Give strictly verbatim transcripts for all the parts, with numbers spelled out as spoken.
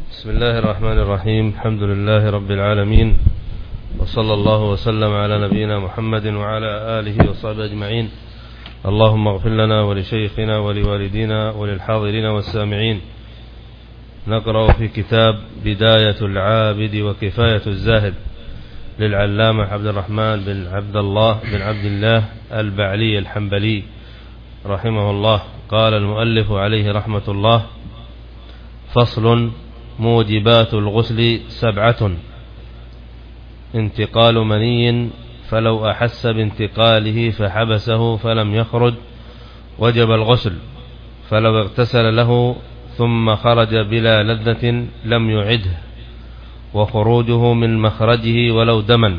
بسم الله الرحمن الرحيم. الحمد لله رب العالمين، وصلى الله وسلم على نبينا محمد وعلى آله وصحبه أجمعين. اللهم اغفر لنا ولشيخنا ولوالدينا وللحاضرين والسامعين. نقرأ في كتاب بداية العابد وكفاية الزاهد للعلامة عبد الرحمن بن عبد الله بن عبد الله البعلي الحنبلي رحمه الله. قال المؤلف عليه رحمة الله: فصل: موجبات الغسل سبعة: انتقال مني فلو أحس بانتقاله فحبسه فلم يخرج وجب الغسل، فلو اغتسل له ثم خرج بلا لذة لم يعده، وخروجه من مخرجه ولو دما،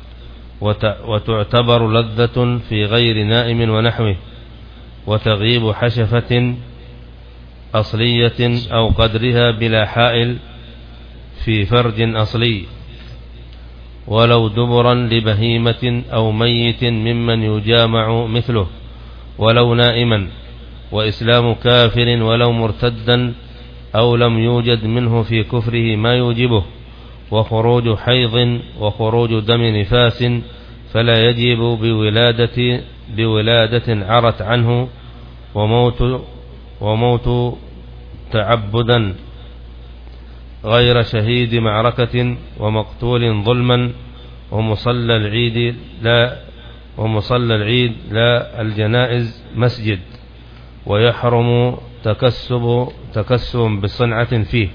وتعتبر لذة في غير نائم ونحوه، وتغيب حشفة أصلية أو قدرها بلا حائل في فرج أصلي، ولو دبرا لبهيمة أو ميت ممن يجامع مثله، ولو نائما، وإسلام كافر ولو مرتدا أو لم يوجد منه في كفره ما يوجبه، وخروج حيض وخروج دم نفاس فلا يجب بولادة, بولادة عرت عنه، وموت, وموت تعبدا غير شهيد معركة، ومقتول ظلما، ومصلى العيد لا ومصلى العيد لا الجنائز مسجد، ويحرم تكسب تكسب بصنعة فيه.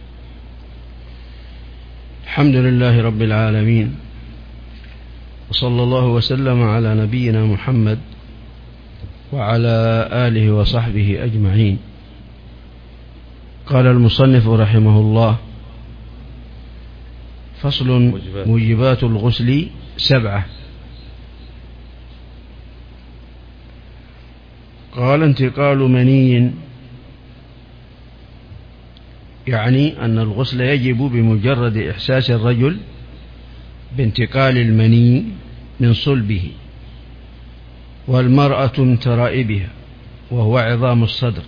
الحمد لله رب العالمين، وصلى الله وسلم على نبينا محمد وعلى آله وصحبه أجمعين. قال المصنف رحمه الله: فصل: موجبات الغسل سبعة. قال: انتقال مني، يعني أن الغسل يجب بمجرد إحساس الرجل بانتقال المني من صلبه، والمرأة من ترائبها وهو عظام الصدر،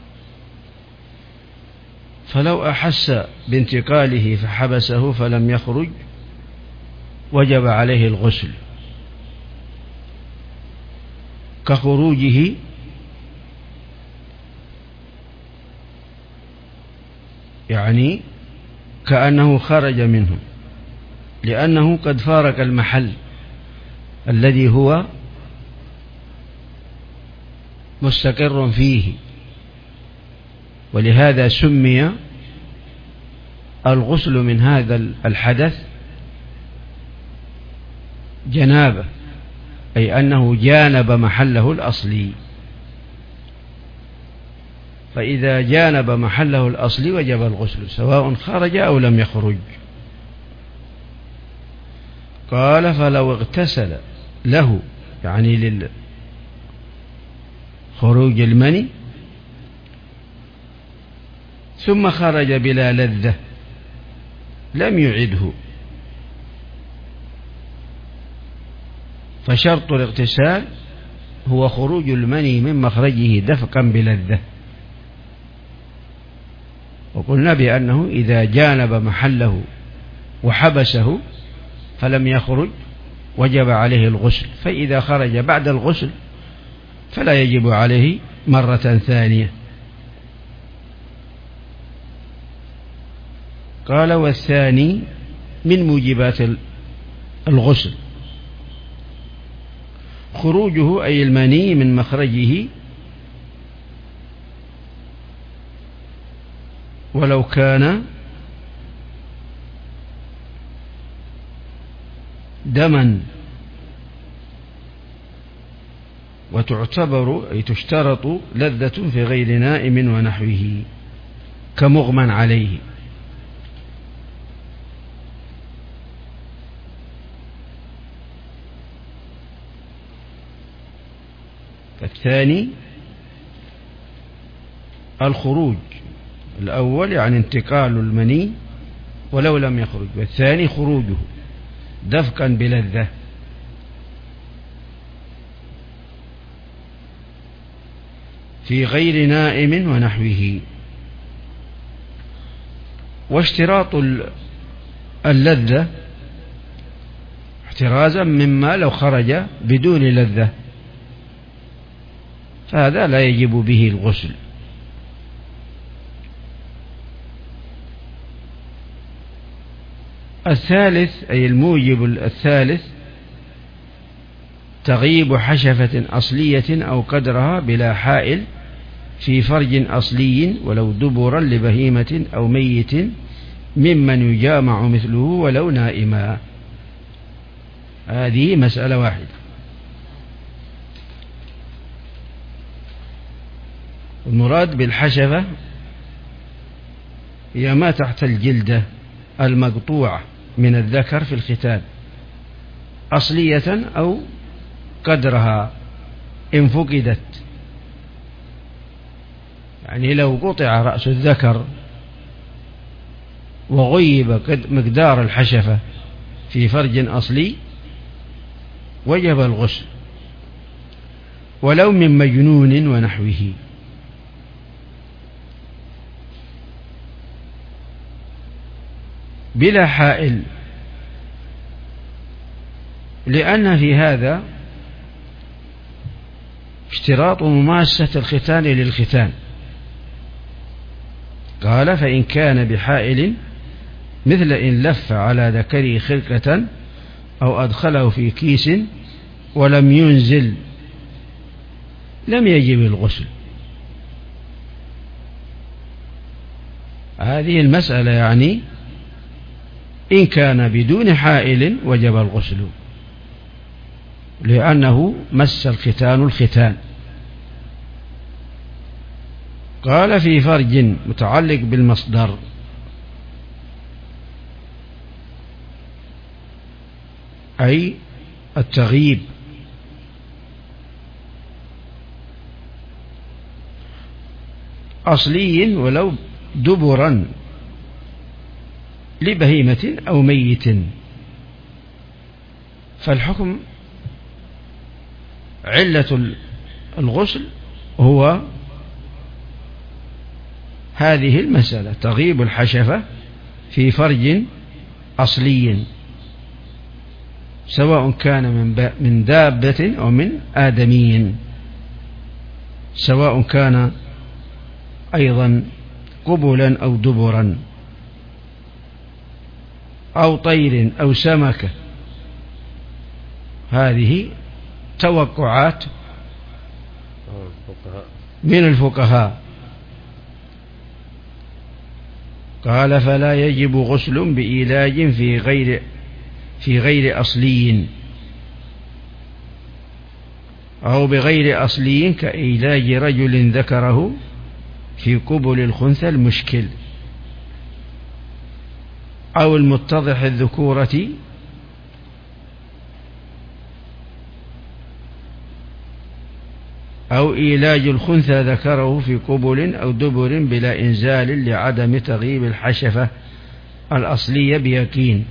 فلو أحس بانتقاله فحبسه فلم يخرج وجب عليه الغسل، كخروجه يعني كأنه خرج منه، لأنه قد فارق المحل الذي هو مستقر فيه، ولهذا سمي الغسل من هذا الحدث جنابة، أي أنه جانب محله الأصلي، فإذا جانب محله الأصلي وجب الغسل سواء خرج أو لم يخرج. قال: فلو اغتسل له، يعني للخروج المني، ثم خرج بلا لذة لم يعده، فشرط الاغتسال هو خروج المني من مخرجه دفقا بلذة. وقلنا بأنه إذا جانب محله وحبسه فلم يخرج وجب عليه الغسل، فإذا خرج بعد الغسل فلا يجب عليه مرة ثانية. قال: والثاني من موجبات الغسل خروجه، أي المني من مخرجه، ولو كان دما، وتعتبر أي تشترط لذة في غير نائم ونحوه، كمغمى عليه. الثاني الخروج، الأول يعني انتقال المني ولو لم يخرج، والثاني خروجه دفقا بلذة. في غير نائم ونحوه. واشتراط اللذة احترازا مما لو خرج بدون لذة، فهذا لا يجب به الغسل. الثالث أي الموجب الثالث تغيب حشفة أصلية أو قدرها بلا حائل في فرج أصلي ولو دبرا لبهيمة أو ميت ممن يجامع مثله ولو نائما. هذه مسألة واحدة. المراد بالحشفة هي ما تحت الجلدة المقطوعة من الذكر في الختان أصلية أو قدرها إن فقدت، يعني لو قطع رأس الذكر وغيب مقدار الحشفة في فرج أصلي وجب الغسل ولو من مجنون ونحوه. بلا حائل، لأن في هذا اشتراط مماسة الختان للختان. قال فإن كان بحائل مثل إن لف على ذكره خرقة أو أدخله في كيس ولم ينزل لم يجب الغسل. هذه المسألة يعني إن كان بدون حائل وجب الغسل لأنه مس الختان الختان. قال في فرج متعلق بالمصدر، أي التغييب، أصلي ولو دبرا لبهيمة أو ميت، فالحكم علة الغسل هو هذه المسألة، تغيب الحشفة في فرج أصلي سواء كان من من دابة أو من آدمي، سواء كان أيضا قبلا أو دبرا أو طير أو سمكة. هذه توقعات من الفقهاء. قال فلا يجب غسل بإيلاج في غير في غير أصلي أو بغير أصلي كإيلاج رجل ذكره في قبل الخنثى المشكل أو المتضح الذكورة أو إيلاج الخنثى ذكره في قبل أو دبر بلا إنزال لعدم تغيب الحشفة الأصلية بيقين.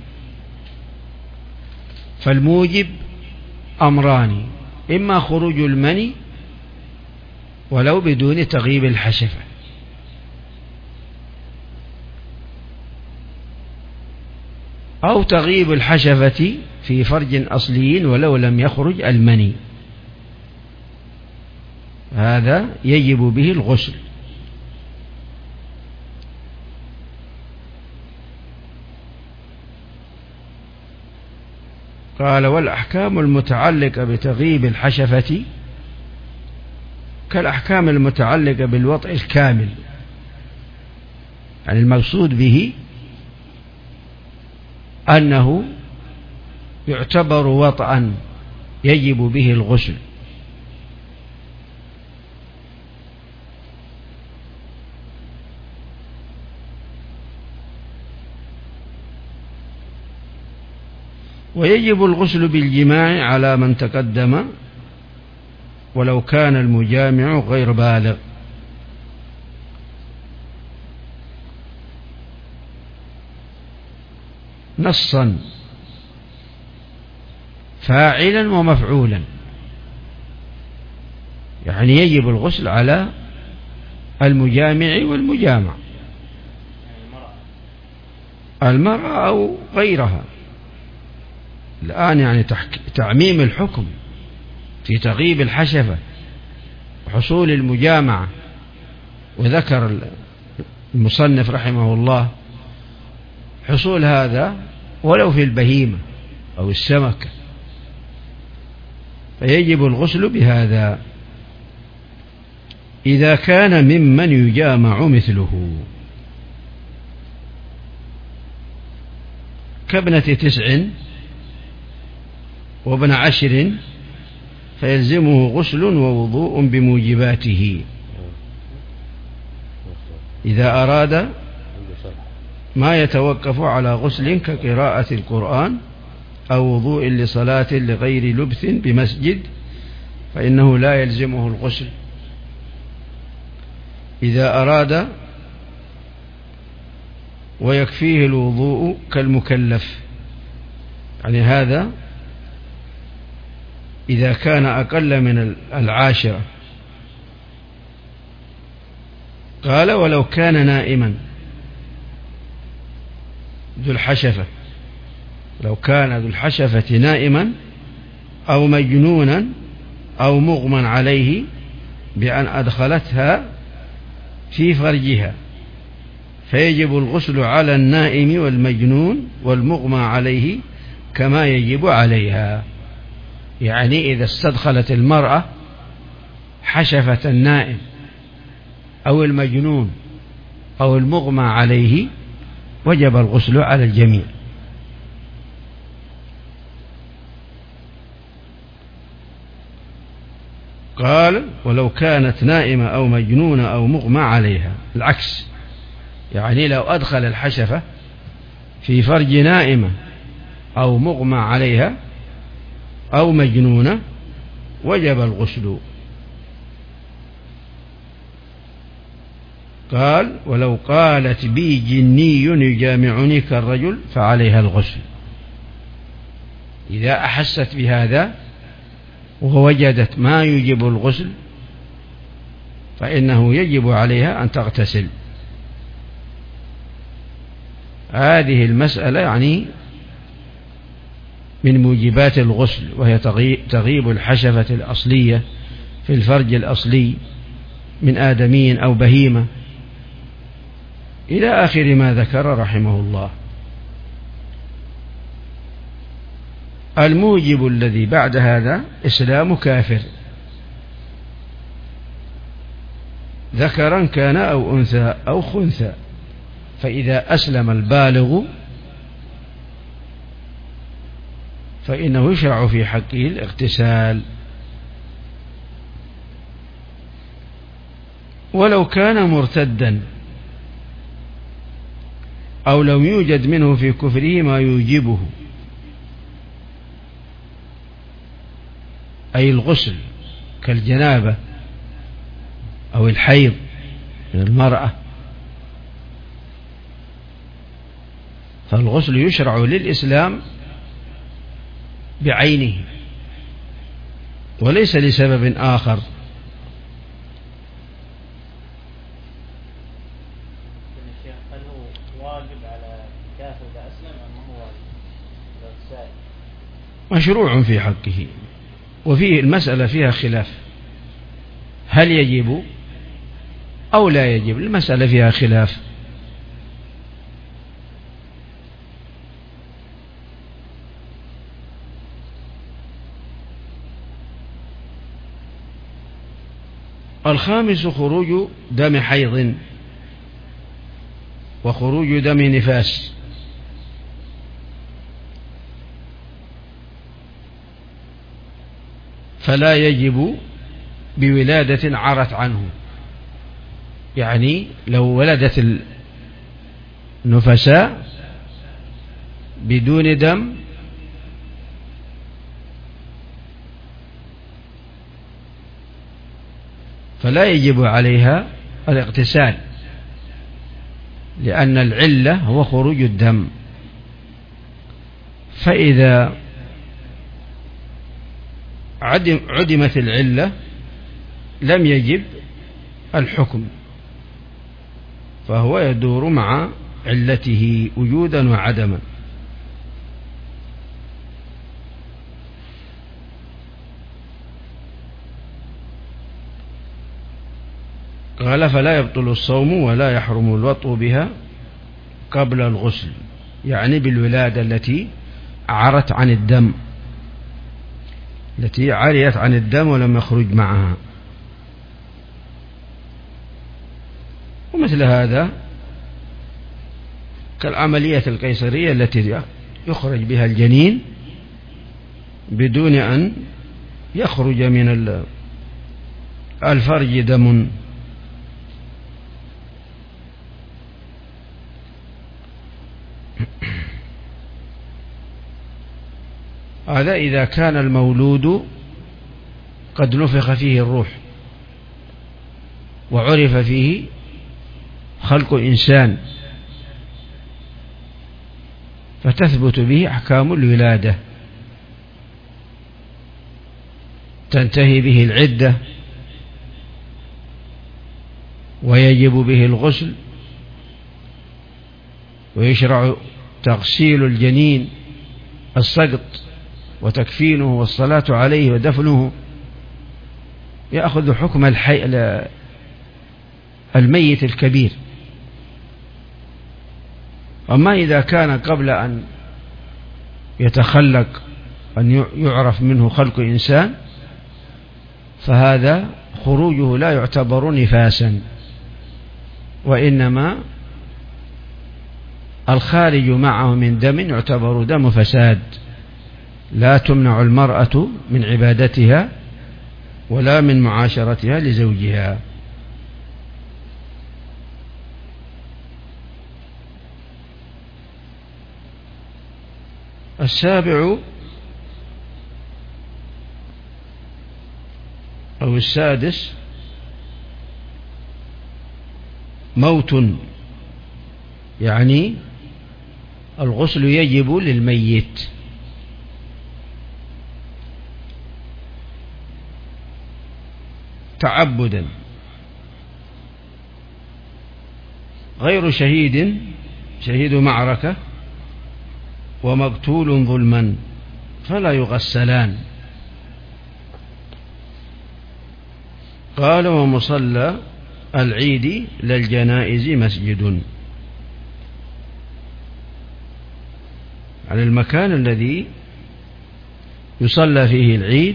فالموجب أمران، إما خروج المني ولو بدون تغيب الحشفة، أو تغيب الحشفة في فرج أصلي ولو لم يخرج المني، هذا يجب به الغسل. قال والأحكام المتعلقة بتغيب الحشفة كالأحكام المتعلقة بالوطء الكامل، يعني المقصود به أنه يعتبر وطئا يجب به الغسل. ويجب الغسل بالجماع على من تقدم ولو كان المجامع غير بالغ. نصا فاعلا ومفعولا، يعني يجب الغسل على المجامع والمجامع. المرأة أو غيرها. الآن يعني تعميم الحكم في تغيب الحشفة وحصول المجامعة. وذكر المصنف رحمه الله حصول هذا ولو في البهيمة أو السمكة، فيجب الغسل بهذا إذا كان ممن يجامع مثله، كابنة تسع وابن عشر فيلزمه غسل ووضوء بموجباته إذا أراد ما يتوقف على غسل كقراءة القرآن أو وضوء لصلاة لغير لبث بمسجد فإنه لا يلزمه الغسل. إذا أراد ويكفيه الوضوء كالمكلف، يعني هذا إذا كان أقل من العاشرة. قال ولو كان نائما ذو الحشفة، لو كان ذو الحشفة نائما أو مجنونا أو مغمى عليه بأن أدخلتها في فرجها فيجب الغسل على النائم والمجنون والمغمى عليه كما يجب عليها. يعني إذا استدخلت المرأة حشفة النائم أو المجنون أو المغمى عليه وجب الغسل على الجميع. قال ولو كانت نائمة أو مجنونة أو مغمى عليها، العكس، يعني لو أدخل الحشفة في فرج نائمة أو مغمى عليها أو مجنونة وجب الغسل. قال ولو قالت بي جني يجامعني كالرجل فعليها الغسل. إذا أحست بهذا ووجدت ما يجب الغسل فإنه يجب عليها أن تغتسل. هذه المسألة يعني من موجبات الغسل، وهي تغيب الحشفة الأصلية في الفرج الأصلي من آدمي أو بهيمة إلى آخر ما ذكر رحمه الله. الموجب الذي بعد هذا إسلام كافر ذكرا كان أو أنثى أو خنثى، فإذا أسلم البالغ فإنه يشرع في حقه الاغتسال. ولو كان مرتدا أو لم يوجد منه في كفره ما يوجبه، أي الغسل كالجنابة أو الحيض من المرأة، فالغسل يشرع للإسلام بعينه وليس لسبب آخر. هل هو واجب على كافر إذا أسلم أم هو واجب؟ مشروع في حقه، وفيه المسألة فيها خلاف، هل يجب أو لا يجب؟ المسألة فيها خلاف. الخامس خروج دم حيض وخروج دم نفاس. فلا يجب بولادة عرت عنه، يعني لو ولدت النفساء بدون دم فلا يجب عليها الاغتسال، لأن العلة هو خروج الدم. فإذا عدم عدمت العلة لم يجب الحكم، فهو يدور مع علته وجودا وعدما. قال فلا يبطل الصوم ولا يحرم الوطء بها قبل الغسل، يعني بالولادة التي عرت عن الدم، التي عريت عن الدم ولم يخرج معها. ومثل هذا كالعملية القيصرية التي يخرج بها الجنين بدون أن يخرج من الفرج دم. هذا إذا كان المولود قد نفخ فيه الروح وعرف فيه خلق إنسان، فتثبت به أحكام الولادة، تنتهي به العدة، ويجب به الغسل، ويشرع تغسيل الجنين، السقط وتكفينه والصلاة عليه ودفنه، يأخذ حكم الحي الميت الكبير. أما إذا كان قبل أن يتخلق أن يعرف منه خلق إنسان فهذا خروجه لا يعتبر نفاسا، وإنما الخارج معه من دم يعتبر دم فساد، لا تمنع المرأة من عبادتها ولا من معاشرتها لزوجها. السابع أو السادس موت، يعني الغسل يجب للميت، تعبدا، غير شهيد، شهيد معركة ومقتول ظلما فلا يغسلان. قال ومصلى العيد للجنائز مسجد، على المكان الذي يصلى فيه العيد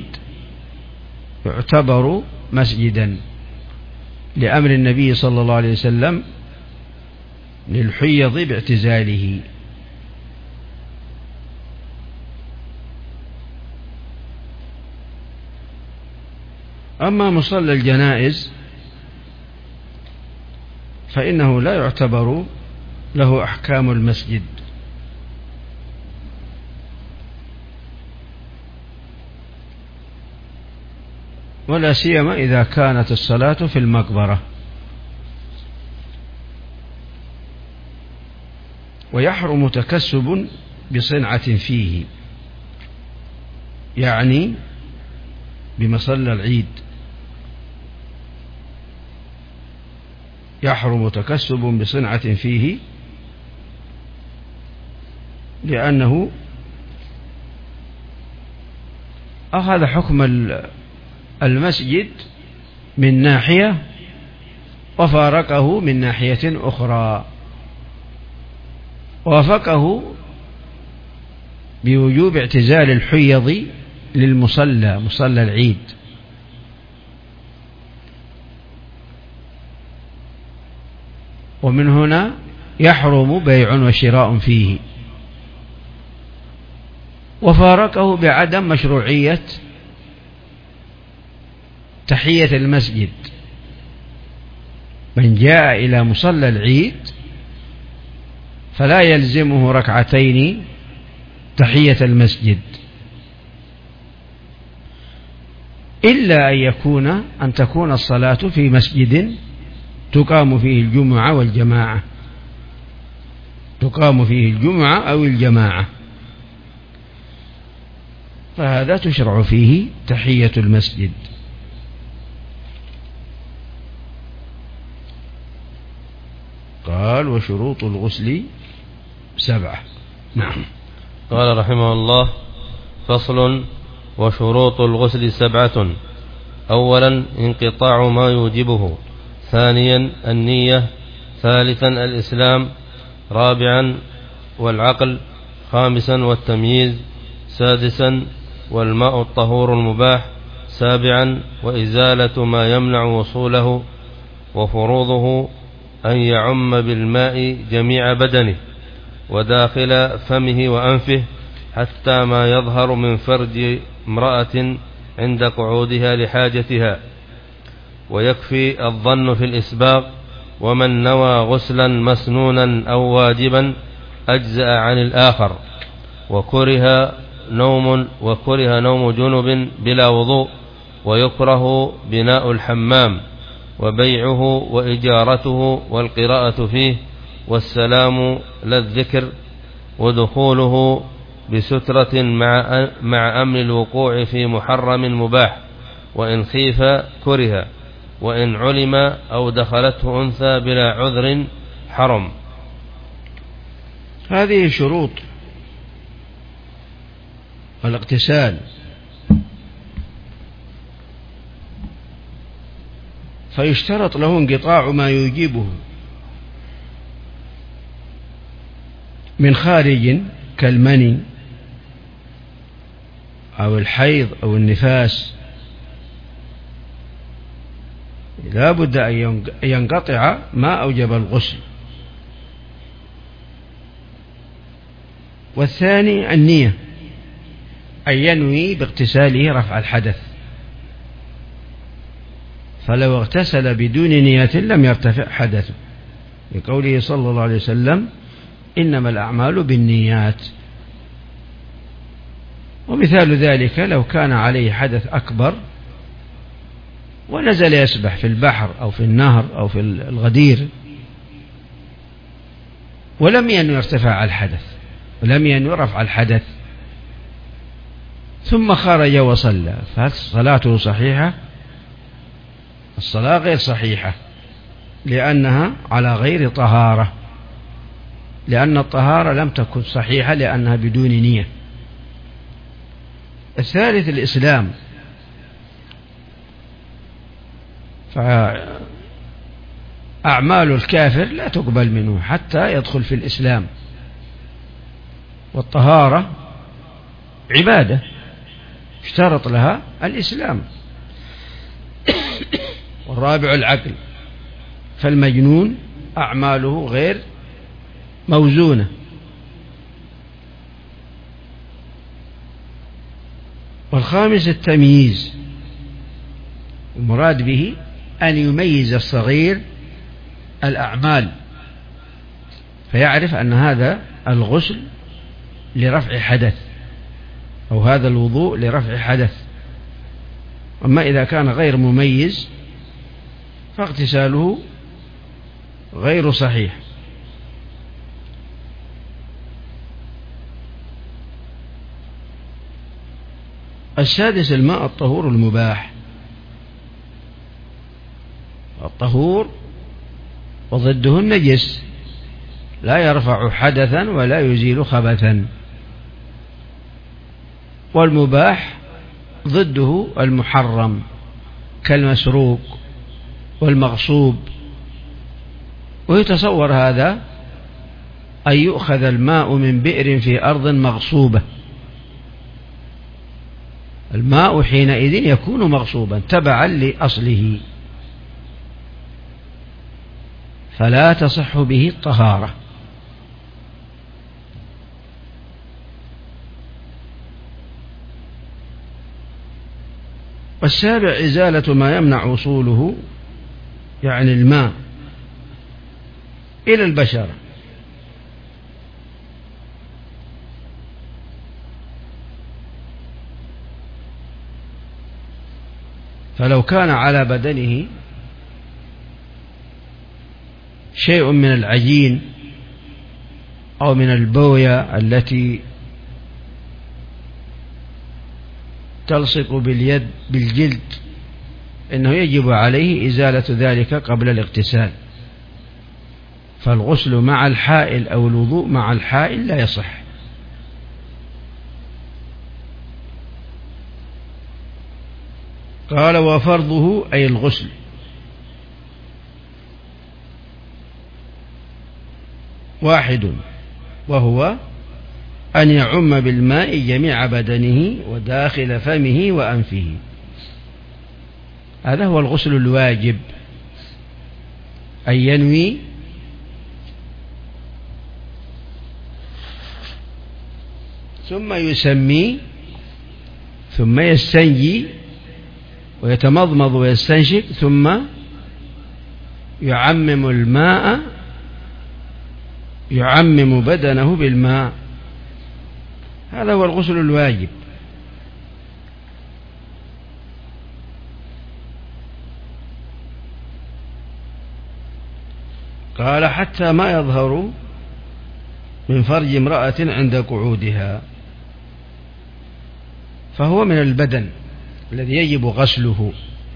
يعتبر مسجدا، لأمر النبي صلى الله عليه وسلم للحيض باعتزاله. أما مصلى الجنائز فإنه لا يعتبر له أحكام المسجد، ولا سيما إذا كانت الصلاة في المقبرة. ويحرم تكسب بصنعة فيه، يعني بمصلى العيد يحرم تكسب بصنعة فيه، لأنه أخذ حكم المسجد من ناحية وفارقه من ناحية أخرى، وافقه بوجوب اعتزال الحيض للمصلى، مصلى العيد، ومن هنا يحرم بيع وشراء فيه. وفارقه بعدم مشروعية تحية المسجد، من جاء إلى مصلى العيد فلا يلزمه ركعتين تحية المسجد، إلا أن يكون أن تكون الصلاة في مسجد تقام فيه الجمعة والجماعة، تقام فيه الجمعة أو الجماعة، فهذا تشرع فيه تحية المسجد. قال قال وشروط الغسل سبعة. نعم. قال رحمه الله: فصل: وشروط الغسل سبعة. أولا انقطاع ما يوجبه، ثانيا النية، ثالثا الإسلام، رابعا والعقل، خامسا والتمييز، سادسا والماء الطهور المباح، سابعا وإزالة ما يمنع وصوله، وفروضه أن يعم بالماء جميع بدنه وداخل فمه وأنفه حتى ما يظهر من فرج امرأة عند قعودها لحاجتها، ويكفي الظن في الإسباغ. ومن نوى غسلا مسنونا أو واجبا أجزأ عن الآخر. وكره نوم وكره نوم جنب بلا وضوء، ويكره بناء الحمام وبيعه وإجارته والقراءة فيه، والسلام للذكر، ودخوله بسترة مع مع أمن الوقوع في محرم مباح، وإن خيف كره، وإن علم أو دخلته أنثى بلا عذر حرم. هذه شروط الاغتسال. فيشترط له انقطاع ما يوجبه من خارج كالمني أو الحيض أو النفاس، لا بد أن ينقطع ما أوجب الغسل. والثاني النية، أن ينوي باغتساله رفع الحدث، فلو اغتسل بدون نية لم يرتفع حدثه، لقوله صلى الله عليه وسلم: إنما الأعمال بالنيات. ومثال ذلك لو كان عليه حدث أكبر ونزل يسبح في البحر أو في النهر أو في الغدير ولم ينوي ارتفاع الحدث ولم ينوي رفع الحدث، ثم خرج وصلى، فهل صلاته صحيحة؟ الصلاة غير صحيحة، لأنها على غير طهارة، لأن الطهارة لم تكن صحيحة لأنها بدون نية. الثالث الإسلام، فأعمال الكافر لا تقبل منه حتى يدخل في الإسلام، والطهارة عبادة اشترط لها الإسلام. والرابع العقل، فالمجنون أعماله غير موزونة. والخامس التمييز، المراد به أن يميز الصغير الأعمال، فيعرف أن هذا الغسل لرفع حدث أو هذا الوضوء لرفع حدث. أما إذا كان غير مميز فاغتساله غير صحيح. السادس الماء الطهور المباح. الطهور وضده النجس، لا يرفع حدثا ولا يزيل خبثا. والمباح ضده المحرم كالمسروق والمغصوب. ويتصور هذا أن يؤخذ الماء من بئر في أرض مغصوبة، الماء حينئذ يكون مغصوبا تبعا لأصله، فلا تصح به الطهارة. والسابع إزالة ما يمنع وصوله، يعني الماء إلى البشرة، فلو كان على بدنه شيء من العجين أو من البوية التي تلصق باليد بالجلد، إنه يجب عليه إزالة ذلك قبل الاغتسال. فالغسل مع الحائل أو الوضوء مع الحائل لا يصح. قال وفرضه أي الغسل واحد، وهو أن يعم بالماء جميع بدنه وداخل فمه وأنفه. هذا هو الغسل الواجب، أن ينوي ثم يسمي ثم يستنجي ويتمضمض ويستنشق ثم يعمم الماء يعمم بدنه بالماء. هذا هو الغسل الواجب. قال حتى ما يظهر من فرج امرأة عند قعودها، فهو من البدن الذي يجب غسله،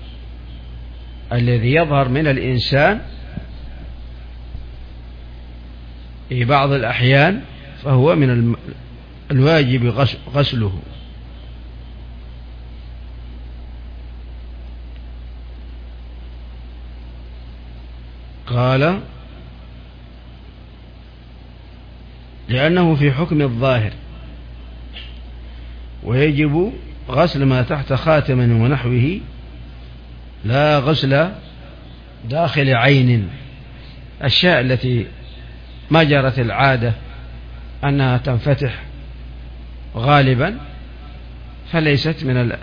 الذي يظهر من الإنسان في بعض الأحيان فهو من الواجب غسله. قال لأنه في حكم الظاهر، ويجب غسل ما تحت خاتم ونحوه، لا غسل داخل عين، الأشياء التي ما جرت العادة أنها تنفتح غالبا فليست من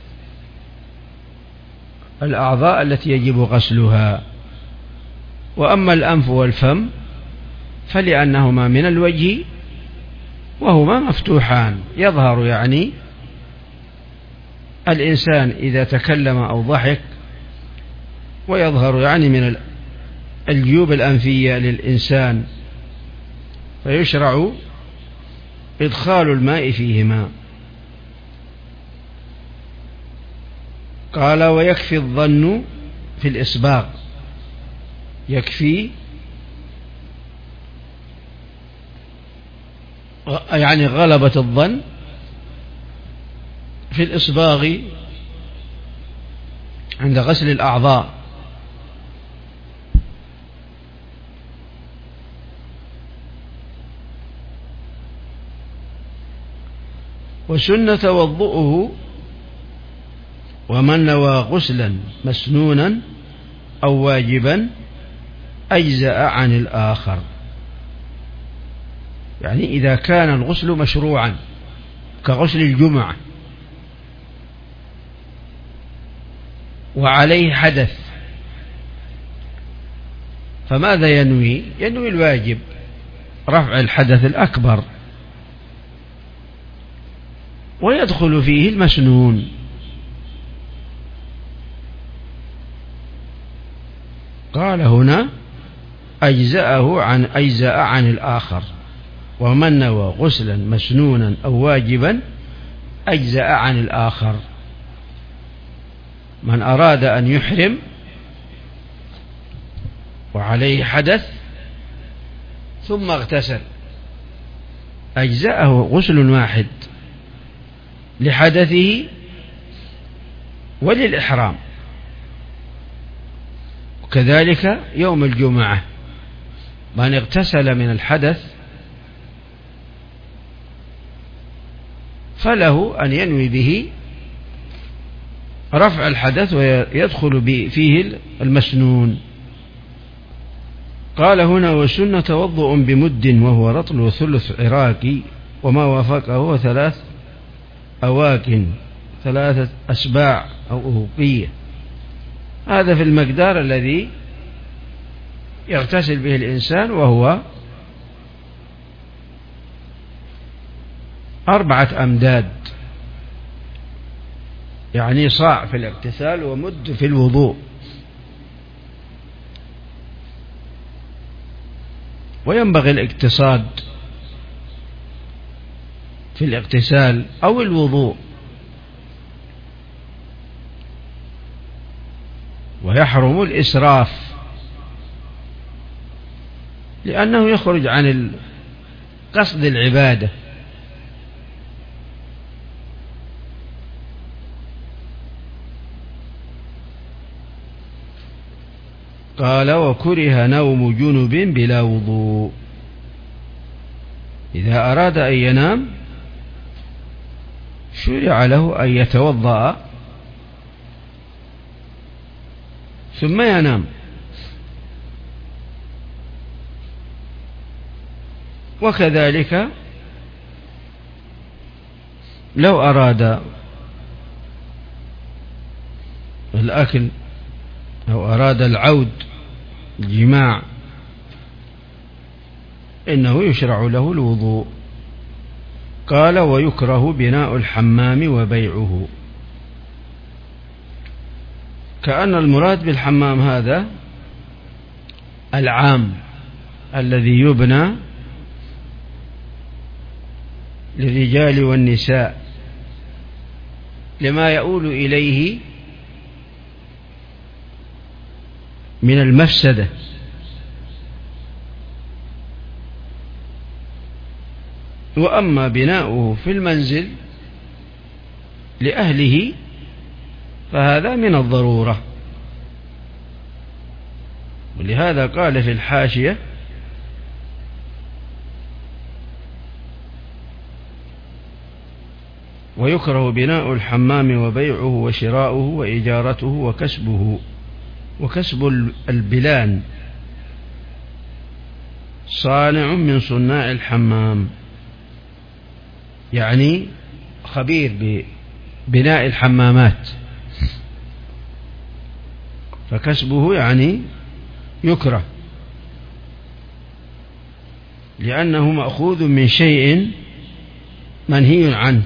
الأعضاء التي يجب غسلها. وأما الأنف والفم فلأنهما من الوجه وهما مفتوحان، يظهر يعني الإنسان إذا تكلم أو ضحك، ويظهر يعني من الجيوب الأنفية للإنسان، فيشرع إدخال الماء فيهما. قال ويكفي الظن في الإسباغ، يكفي يعني غلبة الظن في الإسباغ عند غسل الأعضاء. وسنة توضؤه ومن نوى غسلا مسنونا أو واجبا أجزأ عن الآخر، يعني إذا كان الغسل مشروعا كغسل الجمعة وعليه حدث، فماذا ينوي؟ ينوي الواجب، رفع الحدث الأكبر، ويدخل فيه المسنون. قال هنا أجزأه عن أجزأ عن الآخر، ومن نوى غسلا مسنونا أو واجبا أجزأ عن الآخر. من أراد أن يحرم وعليه حدث ثم اغتسل أجزأه غسل واحد لحدثه وللإحرام. وكذلك يوم الجمعة من اغتسل من الحدث فله أن ينوي به رفع الحدث ويدخل فيه المسنون. قال هنا وسنة توضؤ بمد وهو رطل ثلث عراكي وما وافقه ثلاث أواكن ثلاثة أسباع أو أوقية. هذا في المقدار الذي يغتسل به الإنسان، وهو أربعة أمداد، يعني صاع في الاغتسال ومد في الوضوء. وينبغي الاقتصاد في الاغتسال أو الوضوء، ويحرم الإسراف لأنه يخرج عن قصد العبادة. قال وكره نوم جنب بلا وضوء. إذا أراد أن ينام شرع له أن يتوضأ ثم ينام. وكذلك لو أراد الأكل أو أراد العود الجماع إنه يشرع له الوضوء. قال ويكره بناء الحمام وبيعه. كأن المراد بالحمام هذا العام الذي يبنى للرجال والنساء لما يؤول إليه من المفسدة. وأما بناؤه في المنزل لأهله فهذا من الضرورة. ولهذا قال في الحاشية ويكره بناء الحمام وبيعه وشراؤه وإجارته وكسبه. وكسب البلان صانع من صناع الحمام، يعني خبير ببناء الحمامات، فكسبه يعني يكره لأنه مأخوذ من شيء منهي عنه.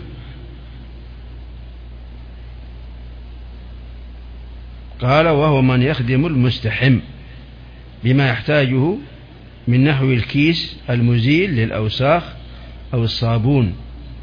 قال وهو من يخدم المستحم بما يحتاجه من نحو الكيس المزيل للأوساخ أو الصابون.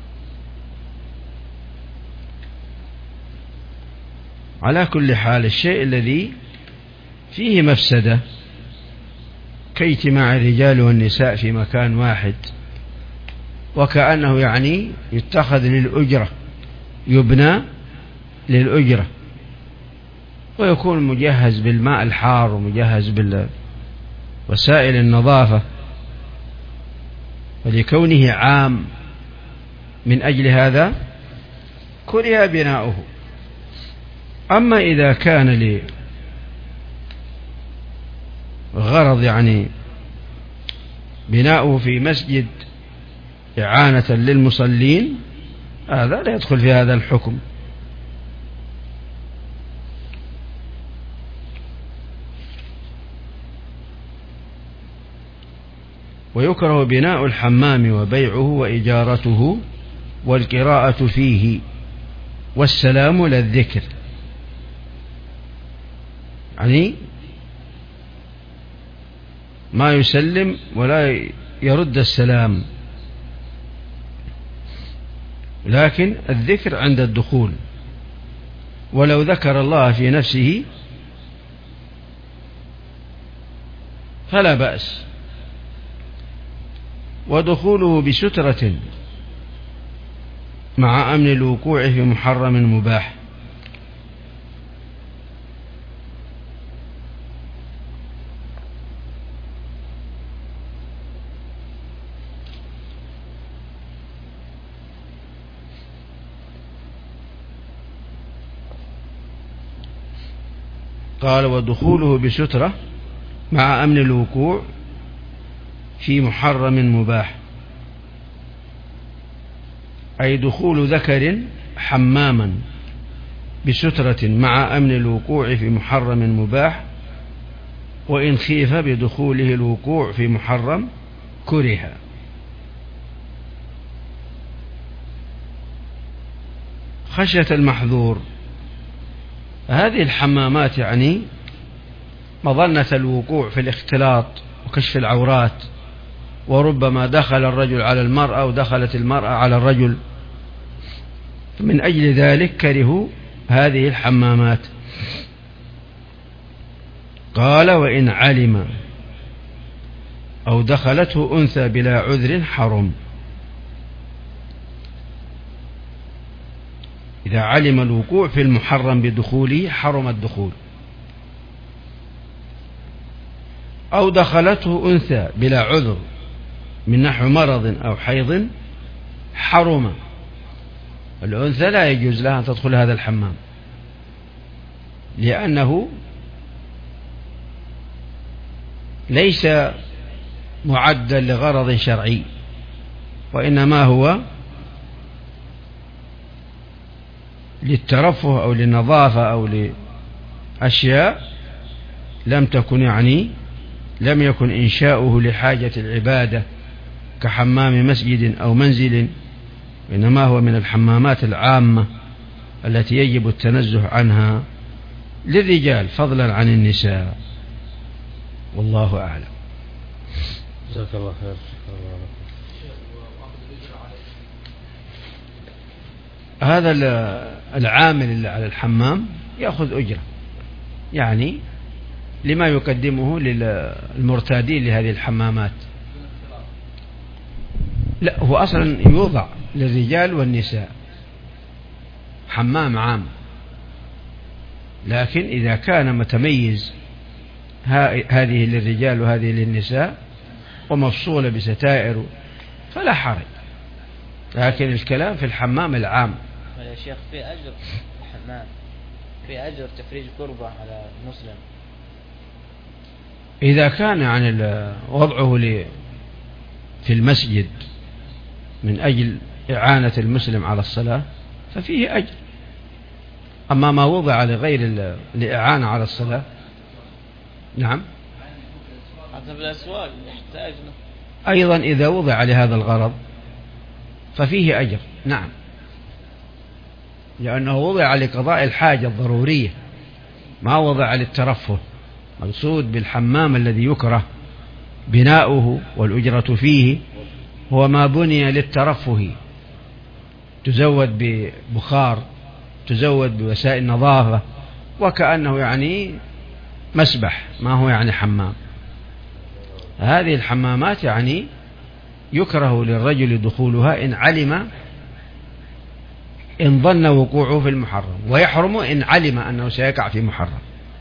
على كل حال الشيء الذي فيه مفسدة كاجتماع الرجال والنساء في مكان واحد وكأنه يعني يتخذ للأجرة، يبنى للأجرة ويكون مجهز بالماء الحار ومجهز بوسائل النظافة، ولكونه عام من أجل هذا كره بناؤه. أما إذا كان لغرض يعني بناؤه في مسجد إعانة للمصلين هذا لا يدخل في هذا الحكم. ويكره بناء الحمام وبيعه وإجارته والقراءة فيه والسلام للذكر، يعني ما يسلم ولا يرد السلام، لكن الذكر عند الدخول، ولو ذكر الله في نفسه فلا بأس. ودخوله بسترة مع أمن الوقوع في محرم مباح. قال ودخوله بسترة مع أمن الوقوع في محرم مباح، أي دخول ذكر حماما بسترة مع أمن الوقوع في محرم مباح، وإن خيف بدخوله الوقوع في محرم كره. خشية المحذور، هذه الحمامات يعني مظنة الوقوع في الاختلاط وكشف العورات، وربما دخل الرجل على المرأة ودخلت المرأة على الرجل، من أجل ذلك كرهوا هذه الحمامات. قال وإن علم أو دخلته أنثى بلا عذر حرم. إذا علم الوقوع في المحرم بدخوله حرم الدخول. أو دخلته أنثى بلا عذر من نحو مرض أو حيض حرم. الأنثى لا يجوز لها أن تدخل هذا الحمام، لأنه ليس معدا لغرض شرعي، وإنما هو للترفه أو للنظافة أو لأشياء لم تكن يعني لم يكن إنشاؤه لحاجة العبادة كحمام مسجد أو منزل، إنما هو من الحمامات العامة التي يجب التنزه عنها للرجال فضلا عن النساء، والله أعلم. جزاك الله خير. هذا العامل اللي على الحمام يأخذ أجرة، يعني لما يقدمه للمرتادين لهذه الحمامات. لا، هو أصلا يوضع للرجال والنساء حمام عام، لكن إذا كان متميز هذه للرجال وهذه للنساء ومفصولة بستائر فلا حرج، لكن الكلام في الحمام العام. يا شيخ في أجر الحمام، في أجر تفريج كربة على المسلم إذا كان عن وضعه في المسجد من أجل إعانة المسلم على الصلاة ففيه أجر، أما ما وضع لغير الإعانة على الصلاة نعم حتى في الأسواق يحتاج أيضا إذا وضع لهذا الغرض ففيه أجر، نعم، لأنه وضع لقضاء الحاجة الضرورية، ما وضع للترفه. مقصود بالحمام الذي يكره بناؤه والأجرة فيه هو ما بني للترفه، تزود ببخار، تزود بوسائل نظافة، وكأنه يعني مسبح، ما هو يعني حمام. هذه الحمامات يعني يكره للرجل دخولها إن علم إن ظن وقوعه في المحرم، ويحرم إن علم أنه سيقع في محرم.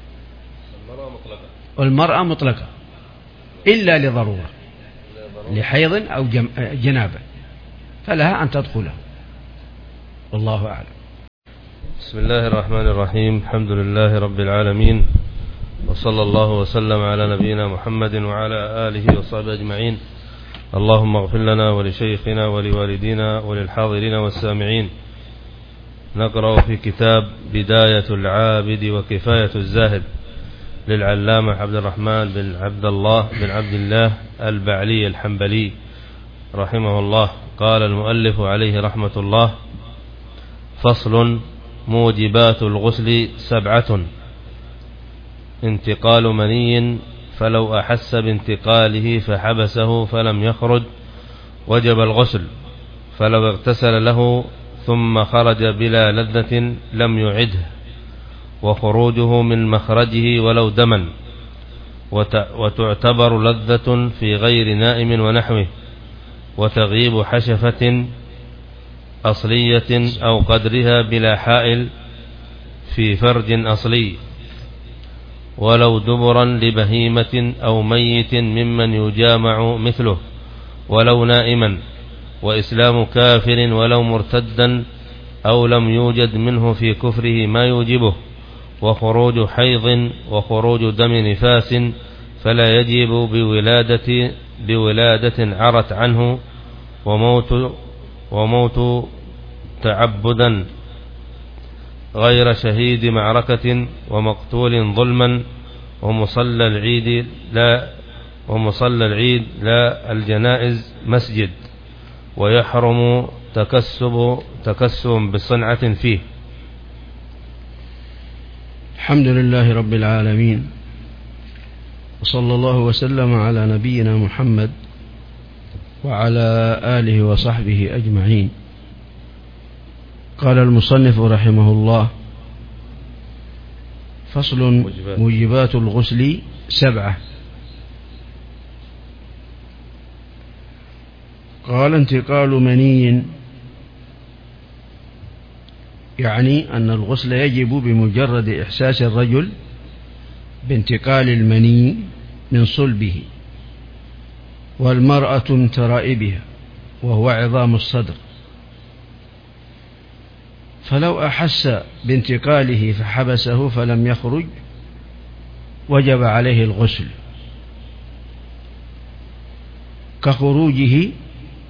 والمرأة مطلقة إلا لضرورة لحيض أو جنابة فلها أن تدخله، والله أعلم. بسم الله الرحمن الرحيم. الحمد لله رب العالمين، وصلى الله وسلم على نبينا محمد وعلى آله وصحبه أجمعين. اللهم اغفر لنا ولشيخنا ولوالدينا وللحاضرين والسامعين. نقرأ في كتاب بداية العابد وكفاية الزاهد للعلامة عبد الرحمن بن عبد الله بن عبد الله البعلي الحنبلي رحمه الله. قال المؤلف عليه رحمة الله: فصل: موجبات الغسل سبعة: انتقال مني، فلو أحس بانتقاله فحبسه فلم يخرج وجب الغسل، فلو اغتسل له ثم خرج بلا لذة لم يعده، وخروجه من مخرجه ولو دما، وتعتبر لذة في غير نائم ونحوه، وتغيب حشفة أصلية أو قدرها بلا حائل في فرج أصلي، ولو دبرا لبهيمة أو ميت ممن يجامع مثله، ولو نائما، وإسلام كافر ولو مرتدا أو لم يوجد منه في كفره ما يوجبه، وخروج حيض وخروج دم نفاس فلا يجب بولادة بولادة عرت عنه، وموت وموت تعبدا غير شهيد معركة، ومقتول ظلما، ومصلى العيد لا ومصلى العيد لا الجنائز مسجد، ويحرم تكسب تكسب بصنعة فيه. الحمد لله رب العالمين، وصلى الله وسلم على نبينا محمد وعلى آله وصحبه أجمعين. قال المصنف رحمه الله: فصل: موجبات الغسل سبعة. قال انتقال مني يعني أن الغسل يجب بمجرد إحساس الرجل بانتقال المني من صلبه، والمرأة من ترائبها وهو عظام الصدر، فلو أحس بانتقاله فحبسه فلم يخرج وجب عليه الغسل، كخروجه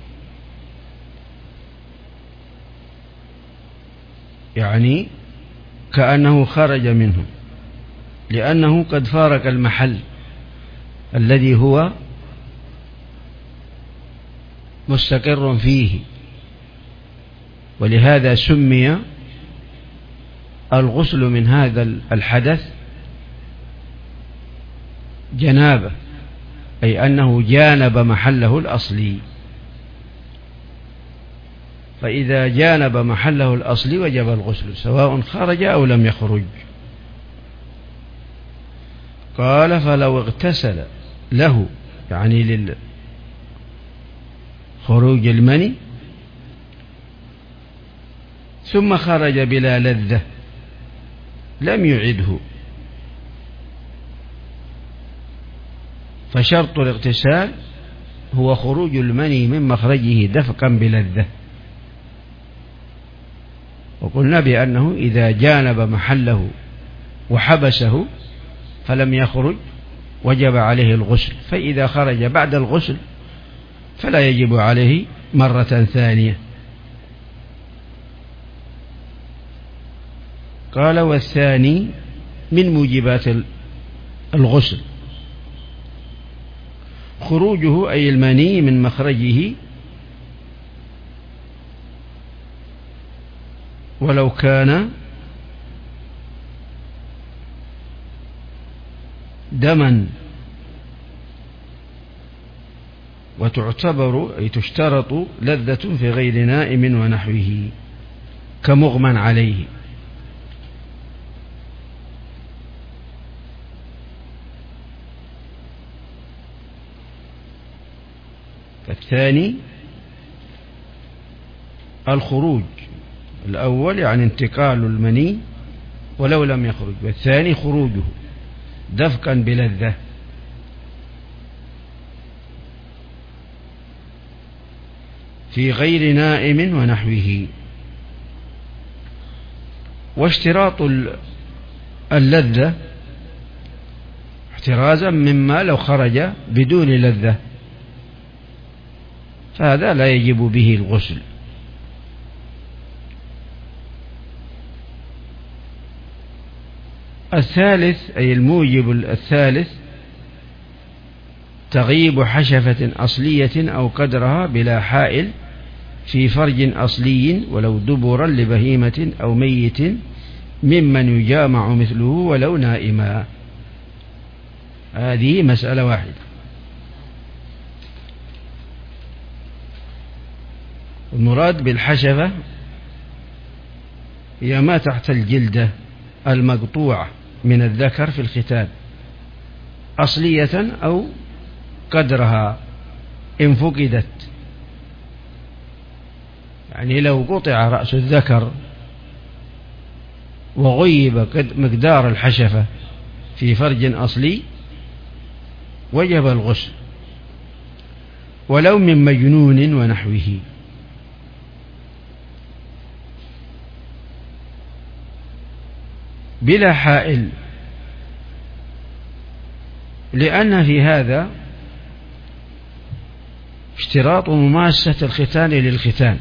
يعني كأنه خرج منه، لأنه قد فارق المحل الذي هو مستقر فيه، ولهذا سمي الغسل من هذا الحدث جنابة، أي أنه جانب محله الأصلي، فإذا جانب محله الأصلي وجب الغسل سواء خرج أو لم يخرج. قال فلو اغتسل له يعني للخروج المني ثم خرج بلا لذة لم يعده، فشرط الاغتسال هو خروج المني من مخرجه دفقا بلذة، وقلنا بأنه إذا جانب محله وحبسه فلم يخرج وجب عليه الغسل، فإذا خرج بعد الغسل فلا يجب عليه مرة ثانية. قال والثاني من موجبات الغسل خروجه أي المني من مخرجه ولو كان دما، وتعتبر أي تشترط لذة في غير نائم ونحوه كمغمى عليه. الثاني الخروج، الأول يعني انتقال المني ولو لم يخرج، والثاني خروجه دفقا بلذة. في غير نائم ونحوه. واشتراط اللذة احترازا مما لو خرج بدون لذة، فهذا لا يجب به الغسل. الثالث أي الموجب الثالث تغيب حشفة أصلية أو قدرها بلا حائل في فرج أصلي ولو دبرا لبهيمة أو ميت ممن يجامع مثله ولو نائما. هذه مسألة واحدة. المراد بالحشفة هي ما تحت الجلدة المقطوعة من الذكر في الختان أصلية أو قدرها إن فقدت، يعني لو قطع رأس الذكر وغيب مقدار الحشفة في فرج أصلي وجب الغسل ولو من مجنون ونحوه. بلا حائل، لأن في هذا اشتراط مماسة الختان للختان.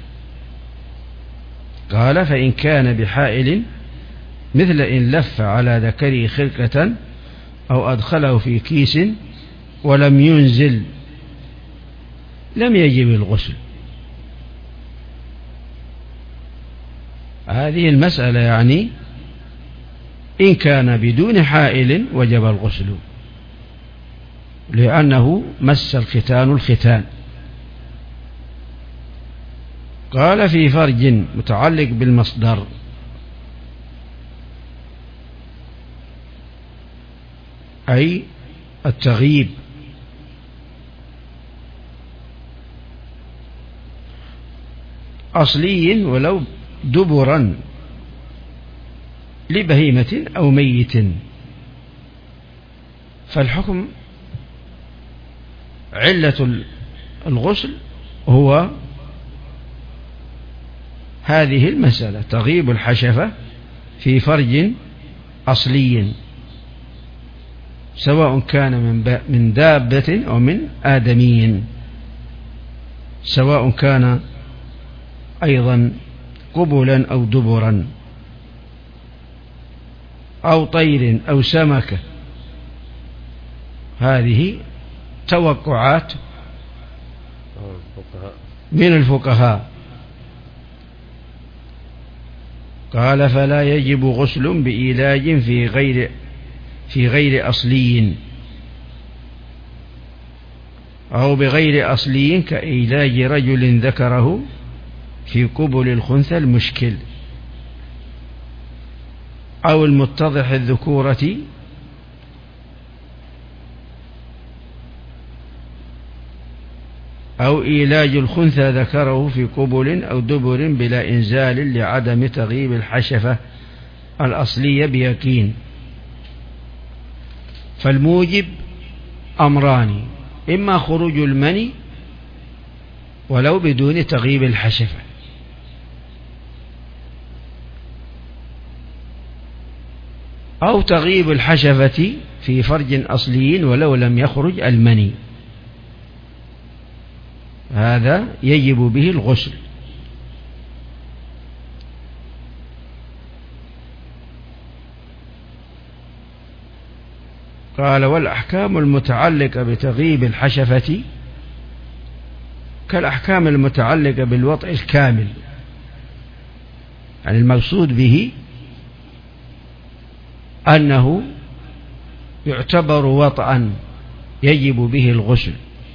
قال فإن كان بحائل مثل إن لف على ذكره خرقة أو أدخله في كيس ولم ينزل لم يجب الغسل. هذه المسألة يعني إن كان بدون حائل وجب الغسل لأنه مس الختان الختان. قال في فرج متعلق بالمصدر، أي التغييب، أصلي ولو دبرا لبهيمة أو ميت. فالحكم علة الغسل هو هذه المسألة: تغيب الحشفة في فرج أصلي، سواء كان من من دابة أو من آدمي، سواء كان أيضا قبلا أو دبرا أو طير أو سمكة. هذه توقعات من الفقهاء. قال: فلا يجب غسل بإيلاج في غير في غير أصلي أو بغير أصلي، كإيلاج رجل ذكره في قبل الخنثى المشكل أو المتضح الذكورة أو إيلاج الخنثى ذكره في قبل أو دبر بلا إنزال لعدم تغيب الحشفة الأصلية بيقين. فالموجب أمران: إما خروج المني ولو بدون تغيب الحشفة، أو تغيب الحشفة في فرج أصلي ولو لم يخرج المني، هذا يجب به الغسل. قال: والأحكام المتعلقة بتغيب الحشفة كالأحكام المتعلقة بالوطء الكامل، يعني المقصود به أنه يعتبر وطئا يجب به الغسل.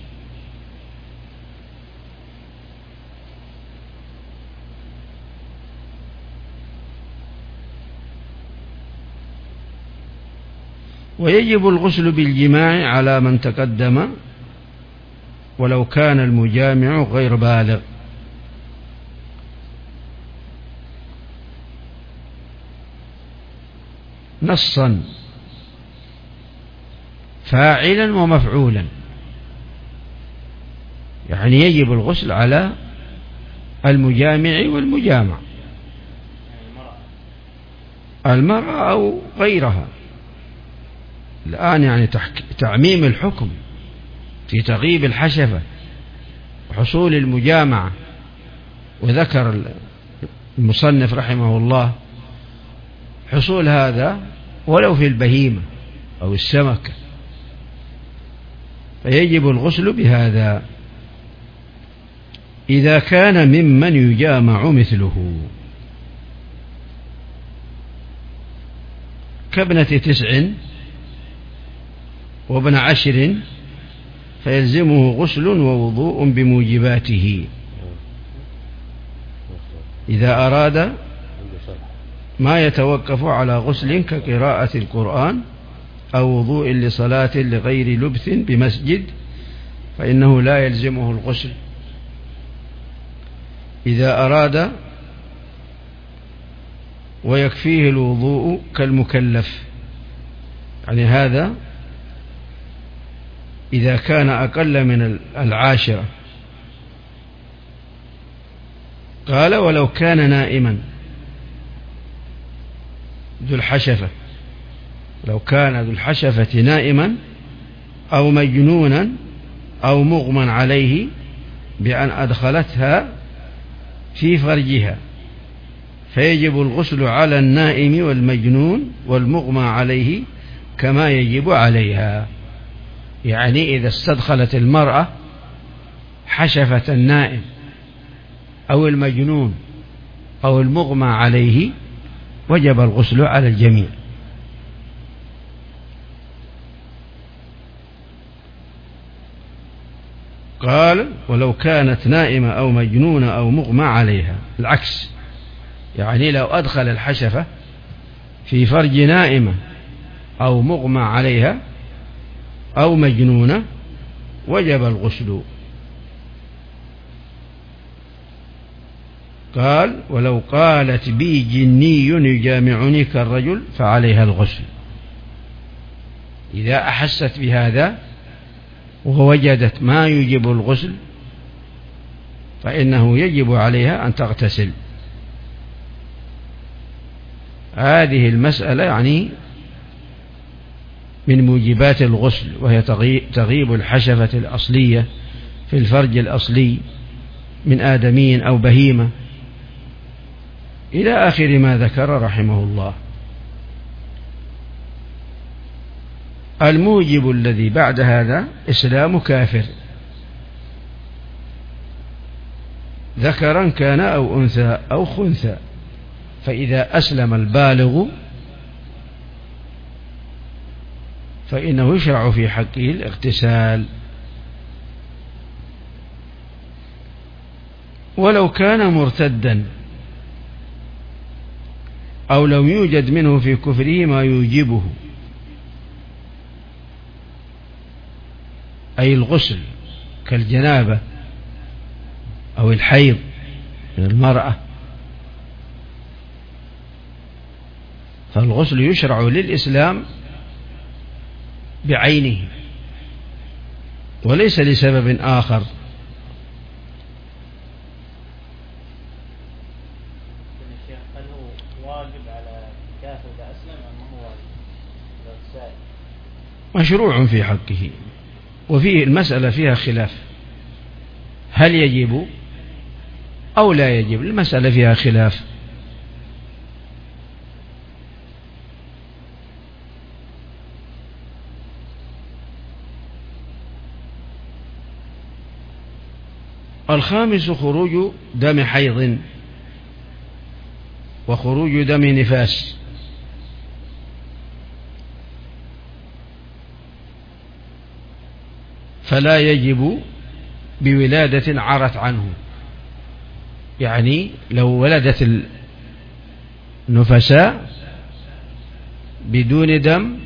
ويجب الغسل بالجماع على من تقدم ولو كان المجامع غير بالغ. نصا فاعلا ومفعولا، يعني يجب الغسل على المجامع والمجامع، المرأة أو غيرها. الآن يعني تعميم الحكم في تغيب الحشفة وحصول المجامعة. وذكر المصنف رحمه الله حصول هذا ولو في البهيمة أو السمكة، فيجب الغسل بهذا إذا كان ممن يجامع مثله، كابنة تسع وابن عشر، فيلزمه غسل ووضوء بموجباته إذا أراد ما يتوقف على غسل كقراءة القرآن أو وضوء لصلاة لغير لبث بمسجد، فإنه لا يلزمه الغسل. إذا أراد ويكفيه الوضوء كالمكلف، يعني هذا إذا كان أقل من العاشرة. قال: ولو كان نائما ذو الحشفة، لو كان ذو الحشفة نائما أو مجنونا أو مغمى عليه بأن أدخلتها في فرجها، فيجب الغسل على النائم والمجنون والمغمى عليه كما يجب عليها. يعني إذا استدخلت المرأة حشفة النائم أو المجنون أو المغمى عليه وجب الغسل على الجميع. قال: ولو كانت نائمة أو مجنونة أو مغمى عليها، العكس، يعني لو أدخل الحشفة في فرج نائمة أو مغمى عليها أو مجنونة وجب الغسل. قال ولو قالت بي جني يجامعني كالرجل فعليها الغسل. إذا أحست بهذا ووجدت ما يجب الغسل فإنه يجب عليها أن تغتسل. هذه المسألة يعني من موجبات الغسل، وهي تغيب الحشفة الأصلية في الفرج الأصلي من آدمي أو بهيمة إلى آخر ما ذكر رحمه الله. الموجب الذي بعد هذا إسلام كافر ذكرا كان أو أنثى أو خنثى، فإذا أسلم البالغ فإنه يشرع في حقه الاغتسال، ولو كان مرتدا أو لم يوجد منه في كفره ما يوجبه، أي الغسل كالجنابة أو الحيض من المرأة، فالغسل يشرع للإسلام بعينه وليس لسبب آخر. هل هو واجب على كافر إذا أسلم أم هو واجب؟ مشروع في حقه، وفيه المسألة فيها خلاف، هل يجب أو لا يجب؟ المسألة فيها خلاف. الخامس خروج دم حيض وخروج دم نفاس. فلا يجب بولادة عرت عنه، يعني لو ولدت النفساء بدون دم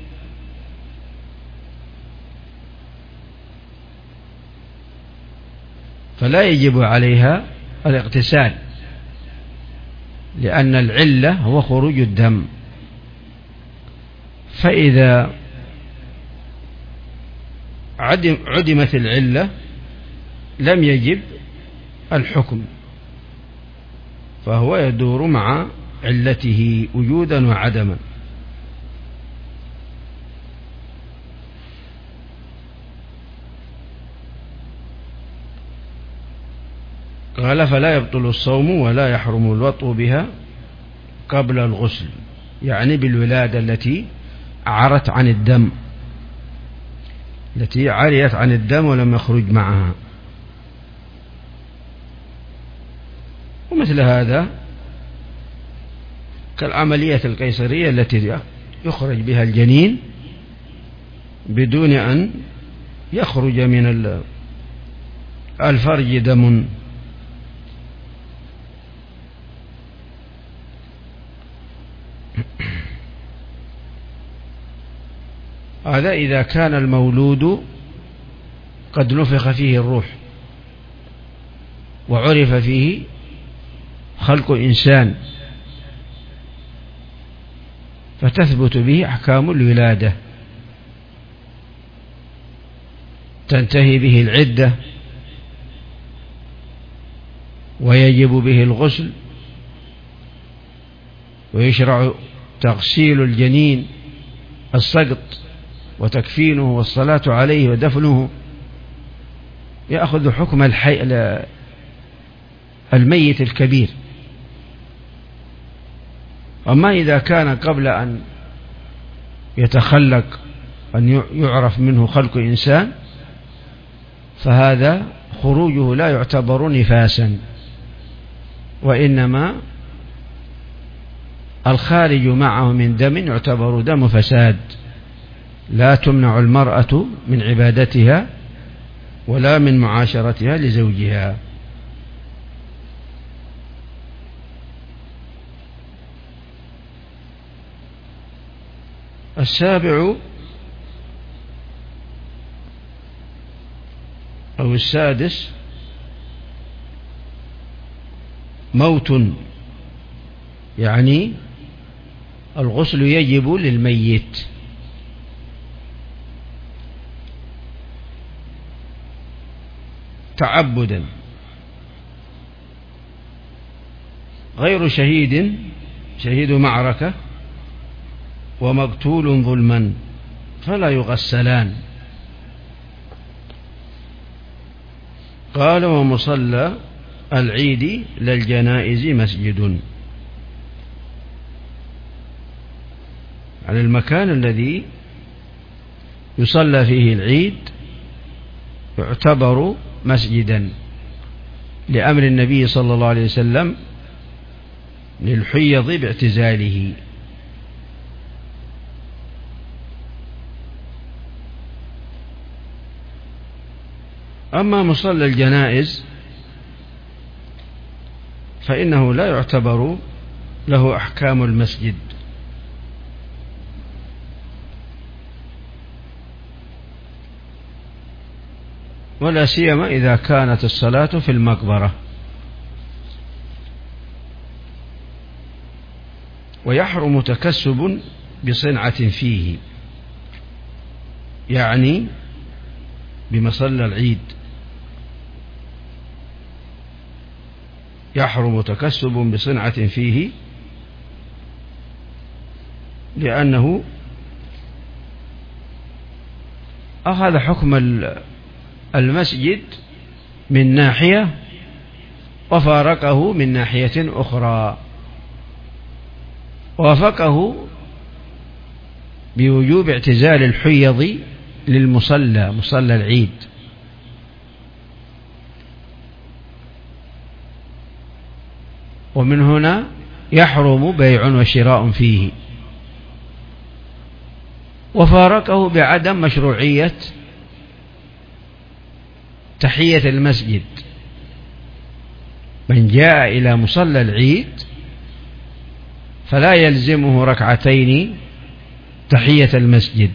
فلا يجب عليها الاغتسال، لأن العلة هو خروج الدم. فإذا عدم عدمت العلة لم يجب الحكم، فهو يدور مع علته وجودا وعدما. قال فلا يبطل الصوم ولا يحرم الوطء بها قبل الغسل، يعني بالولادة التي عرت عن الدم، التي عريت عن الدم ولم يخرج معها. ومثل هذا كالعملية القيصرية التي يخرج بها الجنين بدون أن يخرج من الفرج دم. هذا إذا كان المولود قد نفخ فيه الروح وعرف فيه خلق إنسان، فتثبت به أحكام الولادة، تنتهي به العدة ويجب به الغسل، ويشرع تغسيل الجنين السقط وتكفينه والصلاة عليه ودفنه، يأخذ حكم الحي الميت الكبير. أما إذا كان قبل أن يتخلق أن يعرف منه خلق إنسان فهذا خروجه لا يعتبر نفاسا، وإنما الخارج معه من دم يعتبر دم فساد، لا تمنع المرأة من عبادتها ولا من معاشرتها لزوجها. السابع أو السادس موت، يعني الغسل يجب للميت. تعبدا، غير شهيد، شهيد معركة ومقتول ظلما فلا يغسلان. قال ومصلى العيد للجنائز مسجد، على المكان الذي يصلى فيه العيد يعتبر مسجدا لأمر النبي صلى الله عليه وسلم للحيض باعتزاله. أما مصلى الجنائز فإنه لا يعتبر له أحكام المسجد، ولا سيما إذا كانت الصلاة في المقبرة. ويحرم تكسب بصنعة فيه، يعني بمصلى العيد يحرم تكسب بصنعة فيه، لأنه أخذ حكم المسجد من ناحية وفارقه من ناحية أخرى، وافقه بوجوب اعتزال الحيض للمصلى، مصلى العيد، ومن هنا يحرم بيع وشراء فيه. وفارقه بعدم مشروعية تحية المسجد. من جاء إلى مصلى العيد فلا يلزمه ركعتين تحية المسجد،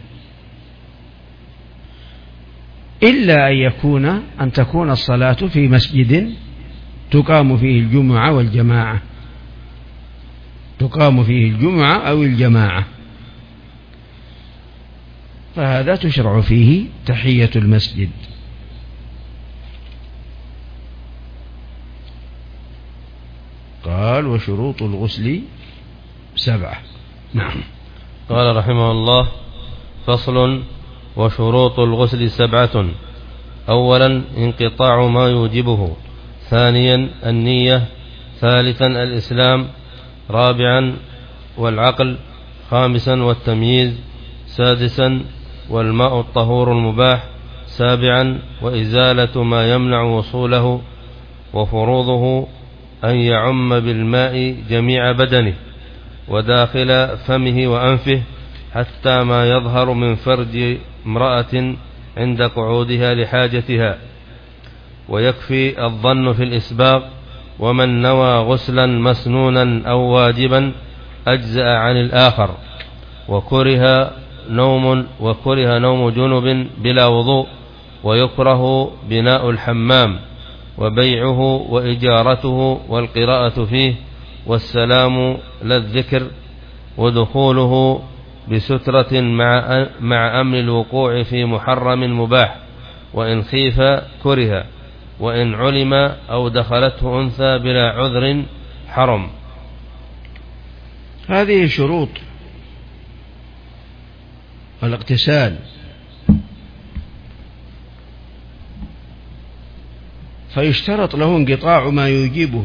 إلا أن يكون أن تكون الصلاة في مسجد تقام فيه الجمعة والجماعة، تقام فيه الجمعة أو الجماعة، فهذا تشرع فيه تحية المسجد. قال وشروط الغسل سبعة. نعم. قال رحمه الله: فصل: وشروط الغسل سبعة. أولا انقطاع ما يوجبه، ثانيا النية، ثالثا الإسلام، رابعا والعقل، خامسا والتمييز، سادسا والماء الطهور المباح، سابعا وإزالة ما يمنع وصوله، وفروضه أن يعم بالماء جميع بدنه وداخل فمه وأنفه حتى ما يظهر من فرج امرأة عند قعودها لحاجتها، ويكفي الظن في الإسباغ. ومن نوى غسلا مسنونا أو واجبا أجزأ عن الآخر. وكره نوم وكره نوم جنب بلا وضوء، ويكره بناء الحمام وبيعه وإجارته والقراءة فيه، والسلام للذكر، ودخوله بسترة مع مع أمن الوقوع في محرم مباح، وإن خيف كره، وإن علم أو دخلته أنثى بلا عذر حرم. هذه شروط الاغتسال. فيشترط له انقطاع ما يوجبه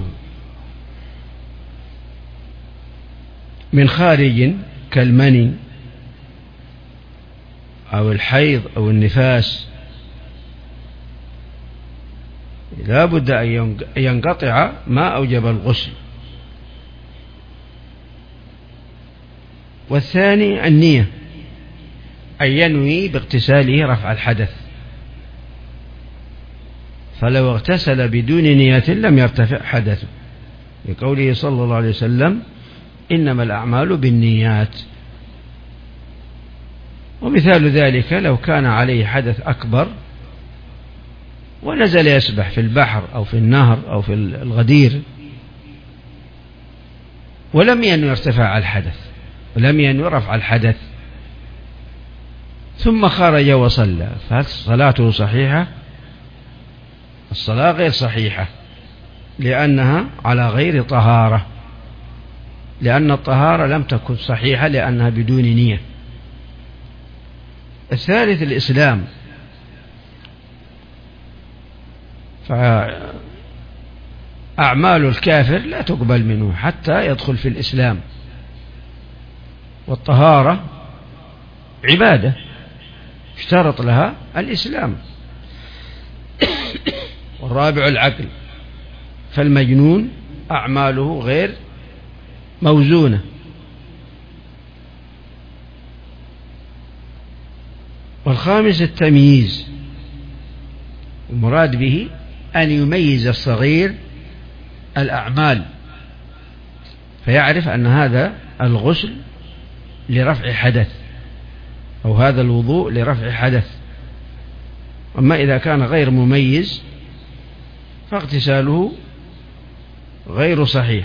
من خارج كالمني أو الحيض أو النفاس، لا بد أن ينقطع ما أوجب الغسل. والثاني النية، أن ينوي باغتساله رفع الحدث، فلو اغتسل بدون نية لم يرتفع حدثه، لقوله صلى الله عليه وسلم: إنما الأعمال بالنيات. ومثال ذلك لو كان عليه حدث أكبر ونزل يسبح في البحر أو في النهر أو في الغدير ولم ينوي ارتفاع الحدث ولم ينوي رفع الحدث ثم خرج وصلى، فهل صلاته صحيحة؟ الصلاة غير صحيحة لأنها على غير طهارة، لأن الطهارة لم تكن صحيحة لأنها بدون نية. الثالث الإسلام، فأعمال الكافر لا تقبل منه حتى يدخل في الإسلام، والطهارة عبادة اشترط لها الإسلام. والرابع العقل، فالمجنون أعماله غير موزونة. والخامس التمييز، المراد به أن يميز الصغير الأعمال فيعرف أن هذا الغسل لرفع حدث أو هذا الوضوء لرفع حدث. أما إذا كان غير مميز فاغتساله غير صحيح.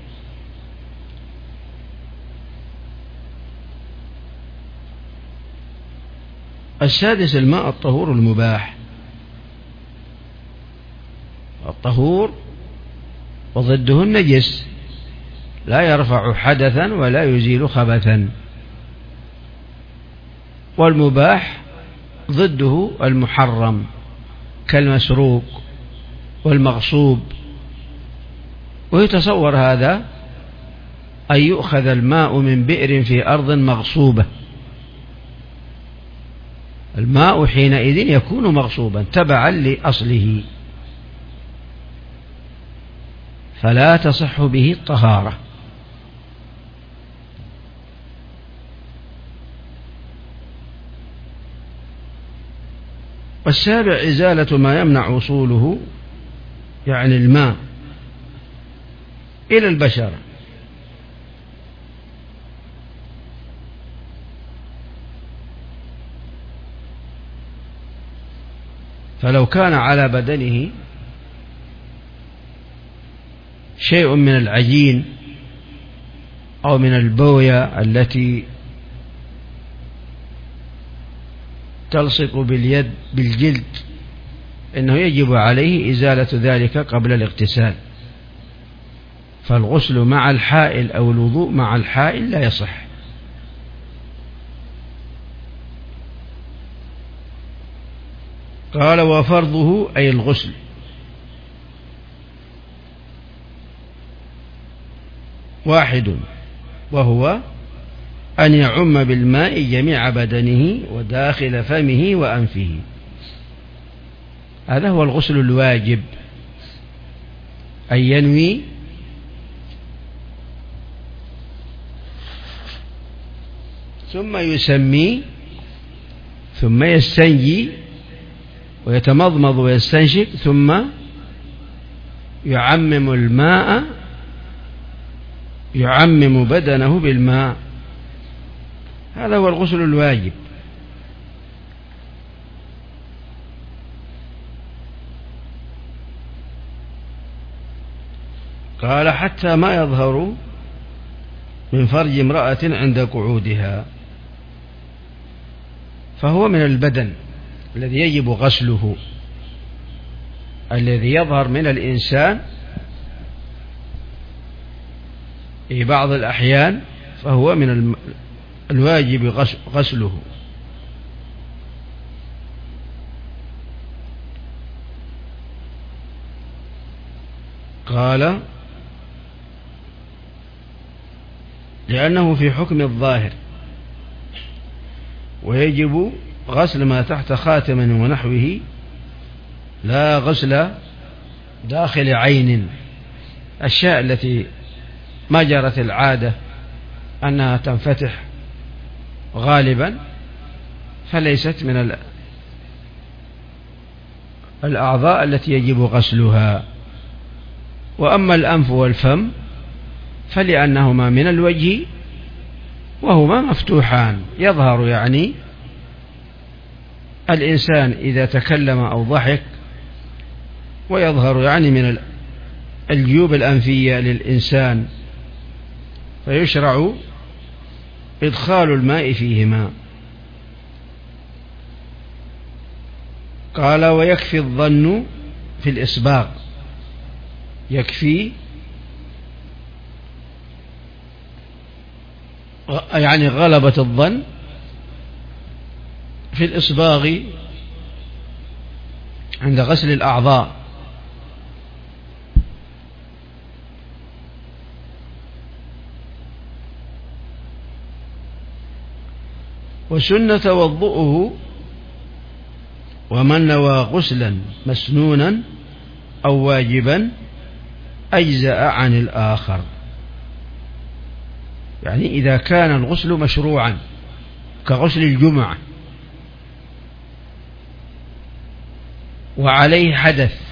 السادس الماء الطهور المباح. الطهور وضده النجس، لا يرفع حدثا ولا يزيل خبثا. والمباح ضده المحرم كالمسروق والمغصوب. ويتصور هذا أن يؤخذ الماء من بئر في أرض مغصوبة، الماء حينئذ يكون مغصوبا تبعا لأصله، فلا تصح به الطهارة. والسابع إزالة ما يمنع وصوله، يعني الماء إلى البشرة. فلو كان على بدنه شيء من العجين أو من البوية التي تلصق باليد بالجلد، إنه يجب عليه إزالة ذلك قبل الاغتسال. فالغسل مع الحائل أو الوضوء مع الحائل لا يصح. قال وفرضه أي الغسل واحد، وهو أن يعم بالماء جميع بدنه وداخل فمه وأنفه. هذا هو الغسل الواجب، أن ينوي ثم يسمي ثم يستنجي ويتمضمض ويستنشق ثم يعمم الماء يعمم بدنه بالماء. هذا هو الغسل الواجب. قال حتى ما يظهر من فرج امرأة عند قعودها، فهو من البدن الذي يجب غسله، الذي يظهر من الإنسان في بعض الأحيان فهو من الواجب غسله. قال لأنه في حكم الظاهر، ويجب غسل ما تحت خاتم ونحوه، لا غسل داخل عين. الأشياء التي ما جرت العادة أنها تنفتح غالبا فليست من الأعضاء التي يجب غسلها. وأما الأنف والفم فلأنهما من الوجه وهما مفتوحان، يظهر يعني الإنسان إذا تكلم أو ضحك، ويظهر يعني من الجيوب الأنفية للإنسان فيشرع إدخال الماء فيهما. قال ويكفي الظن في الإسباغ، يكفي يعني غلبة الظن في الإسباغ عند غسل الأعضاء. وسنة توضؤه ومن نوى غسلا مسنونا أو واجبا أجزأ عن الآخر. يعني إذا كان الغسل مشروعا كغسل الجمعة وعليه حدث،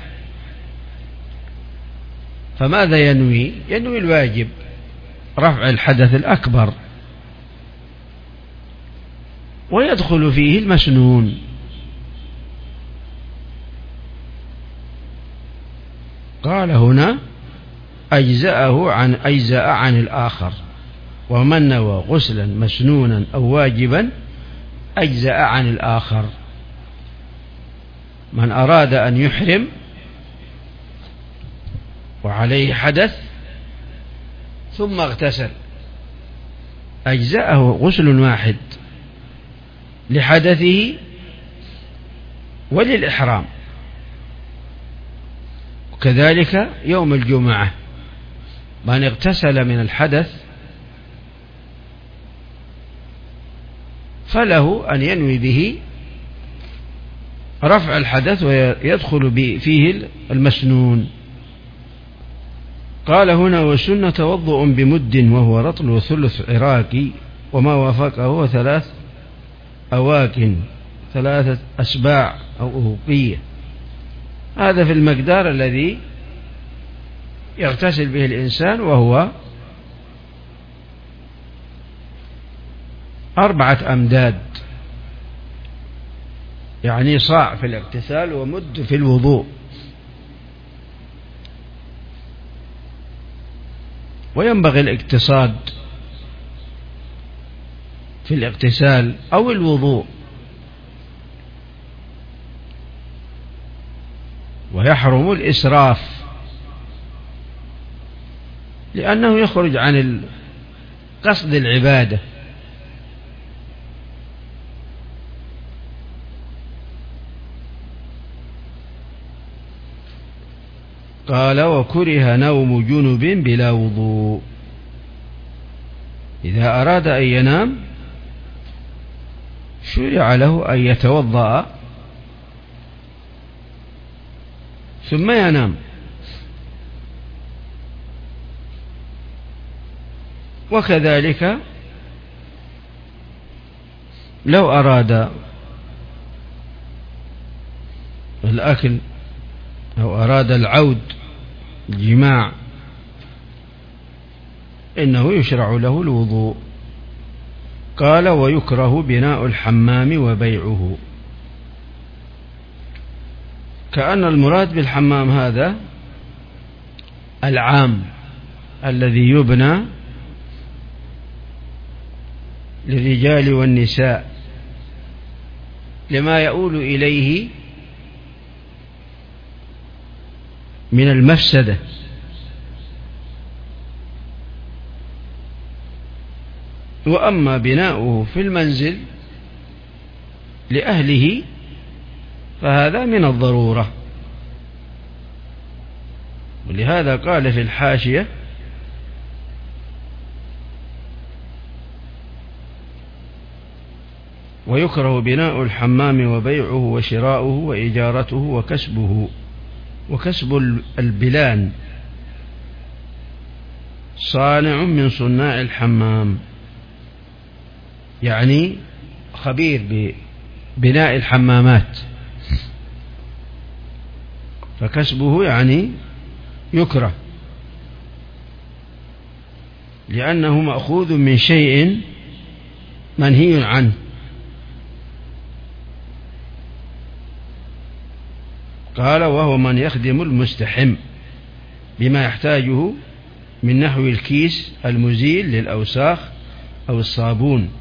فماذا ينوي؟ ينوي الواجب، رفع الحدث الأكبر، ويدخل فيه المسنون. قال هنا أجزأه عن أجزأ عن الآخر، ومن نوى غسلا مسنونا أو واجبا أجزأ عن الآخر. من أراد أن يحرم وعليه حدث ثم اغتسل أجزأه غسل واحد لحدثه وللإحرام. وكذلك يوم الجمعة من اغتسل من الحدث فله أن ينوي به رفع الحدث ويدخل فيه المسنون. قال هنا وسنة توضؤ بمد وهو رطل وثلث عراكي وما وافقه هو ثلاث أواكن ثلاثة أسباع أو أوقية. هذا في المقدار الذي يغتسل به الإنسان، وهو أربعة أمداد، يعني صاع في الاغتسال ومد في الوضوء. وينبغي الاقتصاد في الاغتسال أو الوضوء، ويحرم الإسراف لأنه يخرج عن قصد العبادة. قال وكره نوم جنب بلا وضوء. إذا أراد أن ينام شرع له أن يتوضأ ثم ينام. وكذلك لو أراد الأكل أو أراد العود الجماع إنه يشرع له الوضوء. قال ويكره بناء الحمام وبيعه. كأن المراد بالحمام هذا العام الذي يبنى للرجال والنساء لما يؤول إليه من المفسدة. وأما بناؤه في المنزل لأهله فهذا من الضرورة. ولهذا قال في الحاشية ويكره بناء الحمام وبيعه وشراؤه وإجارته وكسبه. وكسب البلان صانع من صناع الحمام، يعني خبير ببناء الحمامات، فكسبه يعني يكره لأنه مأخوذ من شيء منهي عنه. قال وهو من يخدم المستحم بما يحتاجه من نحو الكيس المزيل للأوساخ أو الصابون.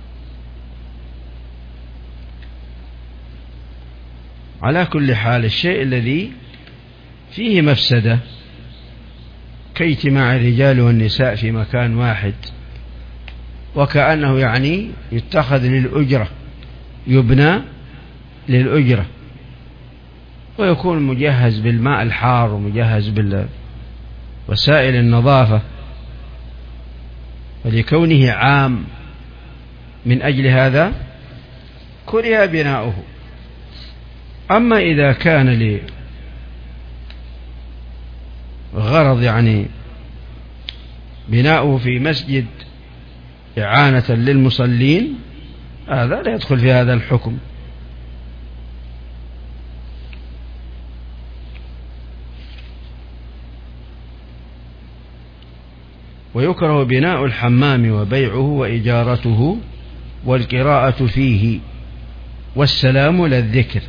على كل حال الشيء الذي فيه مفسدة كاجتماع الرجال والنساء في مكان واحد، وكأنه يعني يتخذ للأجرة، يبنى للأجرة، ويكون مجهز بالماء الحار ومجهز بوسائل النظافة، ولكونه عام من أجل هذا كره بناؤه. أما إذا كان لغرض يعني بناؤه في مسجد إعانة للمصلين، هذا لا يدخل في هذا الحكم. ويكره بناء الحمام وبيعه وإجارته والقراءة فيه والسلام للذكر،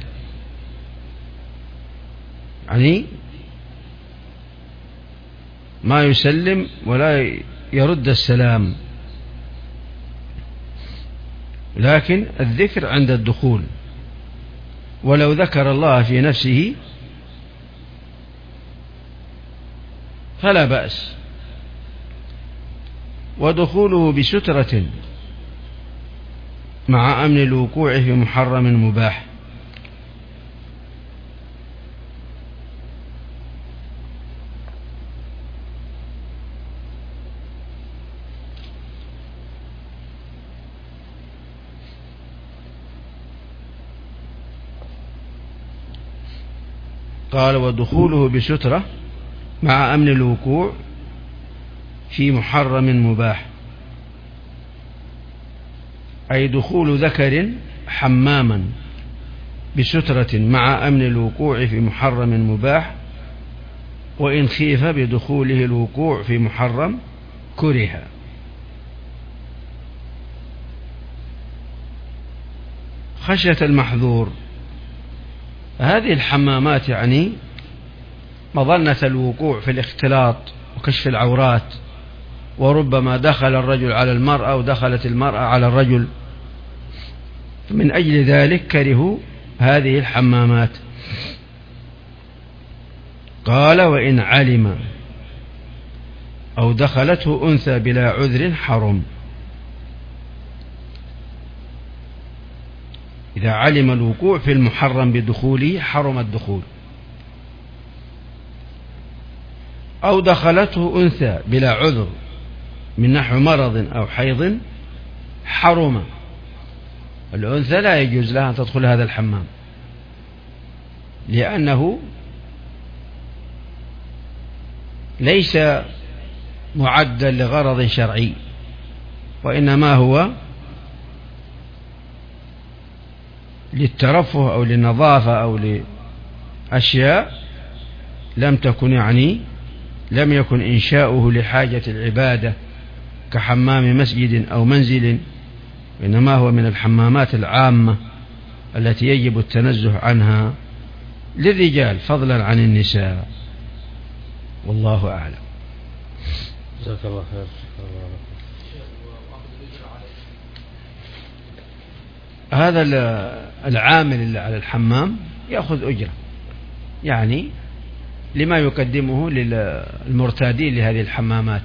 يعني ما يسلم ولا يرد السلام، لكن الذكر عند الدخول، ولو ذكر الله في نفسه فلا بأس. ودخوله بسترة مع أمن الوقوع في محرم مباح، قال ودخوله بسترة مع أمن الوقوع في محرم مباح، أي دخول ذكر حماما بسترة مع أمن الوقوع في محرم مباح، وإن خيف بدخوله الوقوع في محرم كره. خشية المحظور، هذه الحمامات يعني مظنة الوقوع في الاختلاط وكشف العورات، وربما دخل الرجل على المرأة ودخلت المرأة على الرجل، من أجل ذلك كرهوا هذه الحمامات. قال وإن علم أو دخلته أنثى بلا عذر حرم، إذا علم الوقوع في المحرم بدخوله حرم الدخول، أو دخلته أنثى بلا عذر من نحو مرض أو حيض حرم. الأنثى لا يجوز لها أن تدخل هذا الحمام، لأنه ليس معدا لغرض شرعي، وإنما هو للترفه أو للنظافة أو لأشياء لم تكن يعني لم يكن إنشاؤه لحاجة العبادة كحمام مسجد أو منزل، إنما هو من الحمامات العامة التي يجب التنزه عنها للرجال فضلا عن النساء، والله أعلم. جزاك الله خير. هذا العامل اللي على الحمام يأخذ أجرة، يعني لما يقدمه للمرتادين لهذه الحمامات.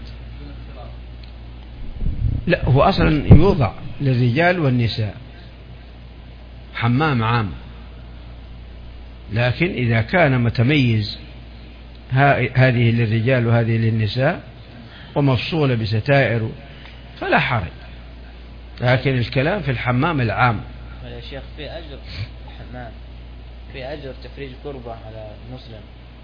لا، هو أصلا يوضع للرجال والنساء حمام عام، لكن إذا كان متميز هذه للرجال وهذه للنساء ومفصولة بستائر فلا حرج، لكن الكلام في الحمام العام. يا شيخ في أجر الحمام، في أجر تفريج كربة على المسلم،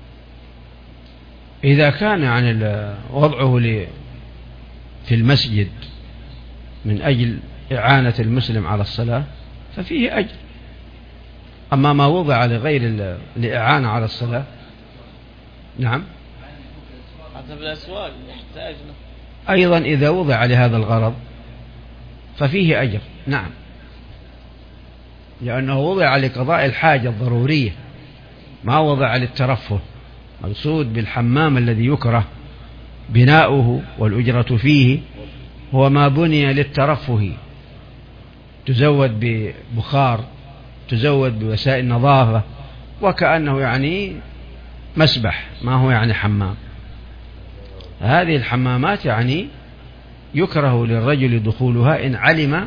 إذا كان عن وضعه في المسجد من أجل إعانة المسلم على الصلاة ففيه أجر، أما ما وضع لغير الإعانة على الصلاة نعم حتى في الأسواق يحتاج أيضا إذا وضع لهذا الغرض ففيه أجر، نعم، لأنه وضع لقضاء الحاجة الضرورية، ما وضع للترفه. مقصود بالحمام الذي يكره بناؤه والأجرة فيه هو ما بني للترفه، تزود ببخار، تزود بوسائل نظافة، وكأنه يعني مسبح، ما هو يعني حمام. هذه الحمامات يعني يكره للرجل دخولها إن علم،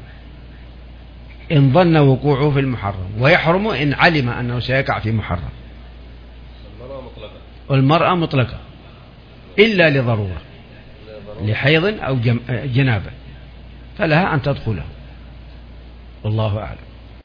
إن ظن وقوعه في المحرم، ويحرم إن علم أنه سيقع في محرم. والمرأة مطلقة إلا لضرورة، لحيض أو جنابة، فلها أن تدخله، والله أعلم.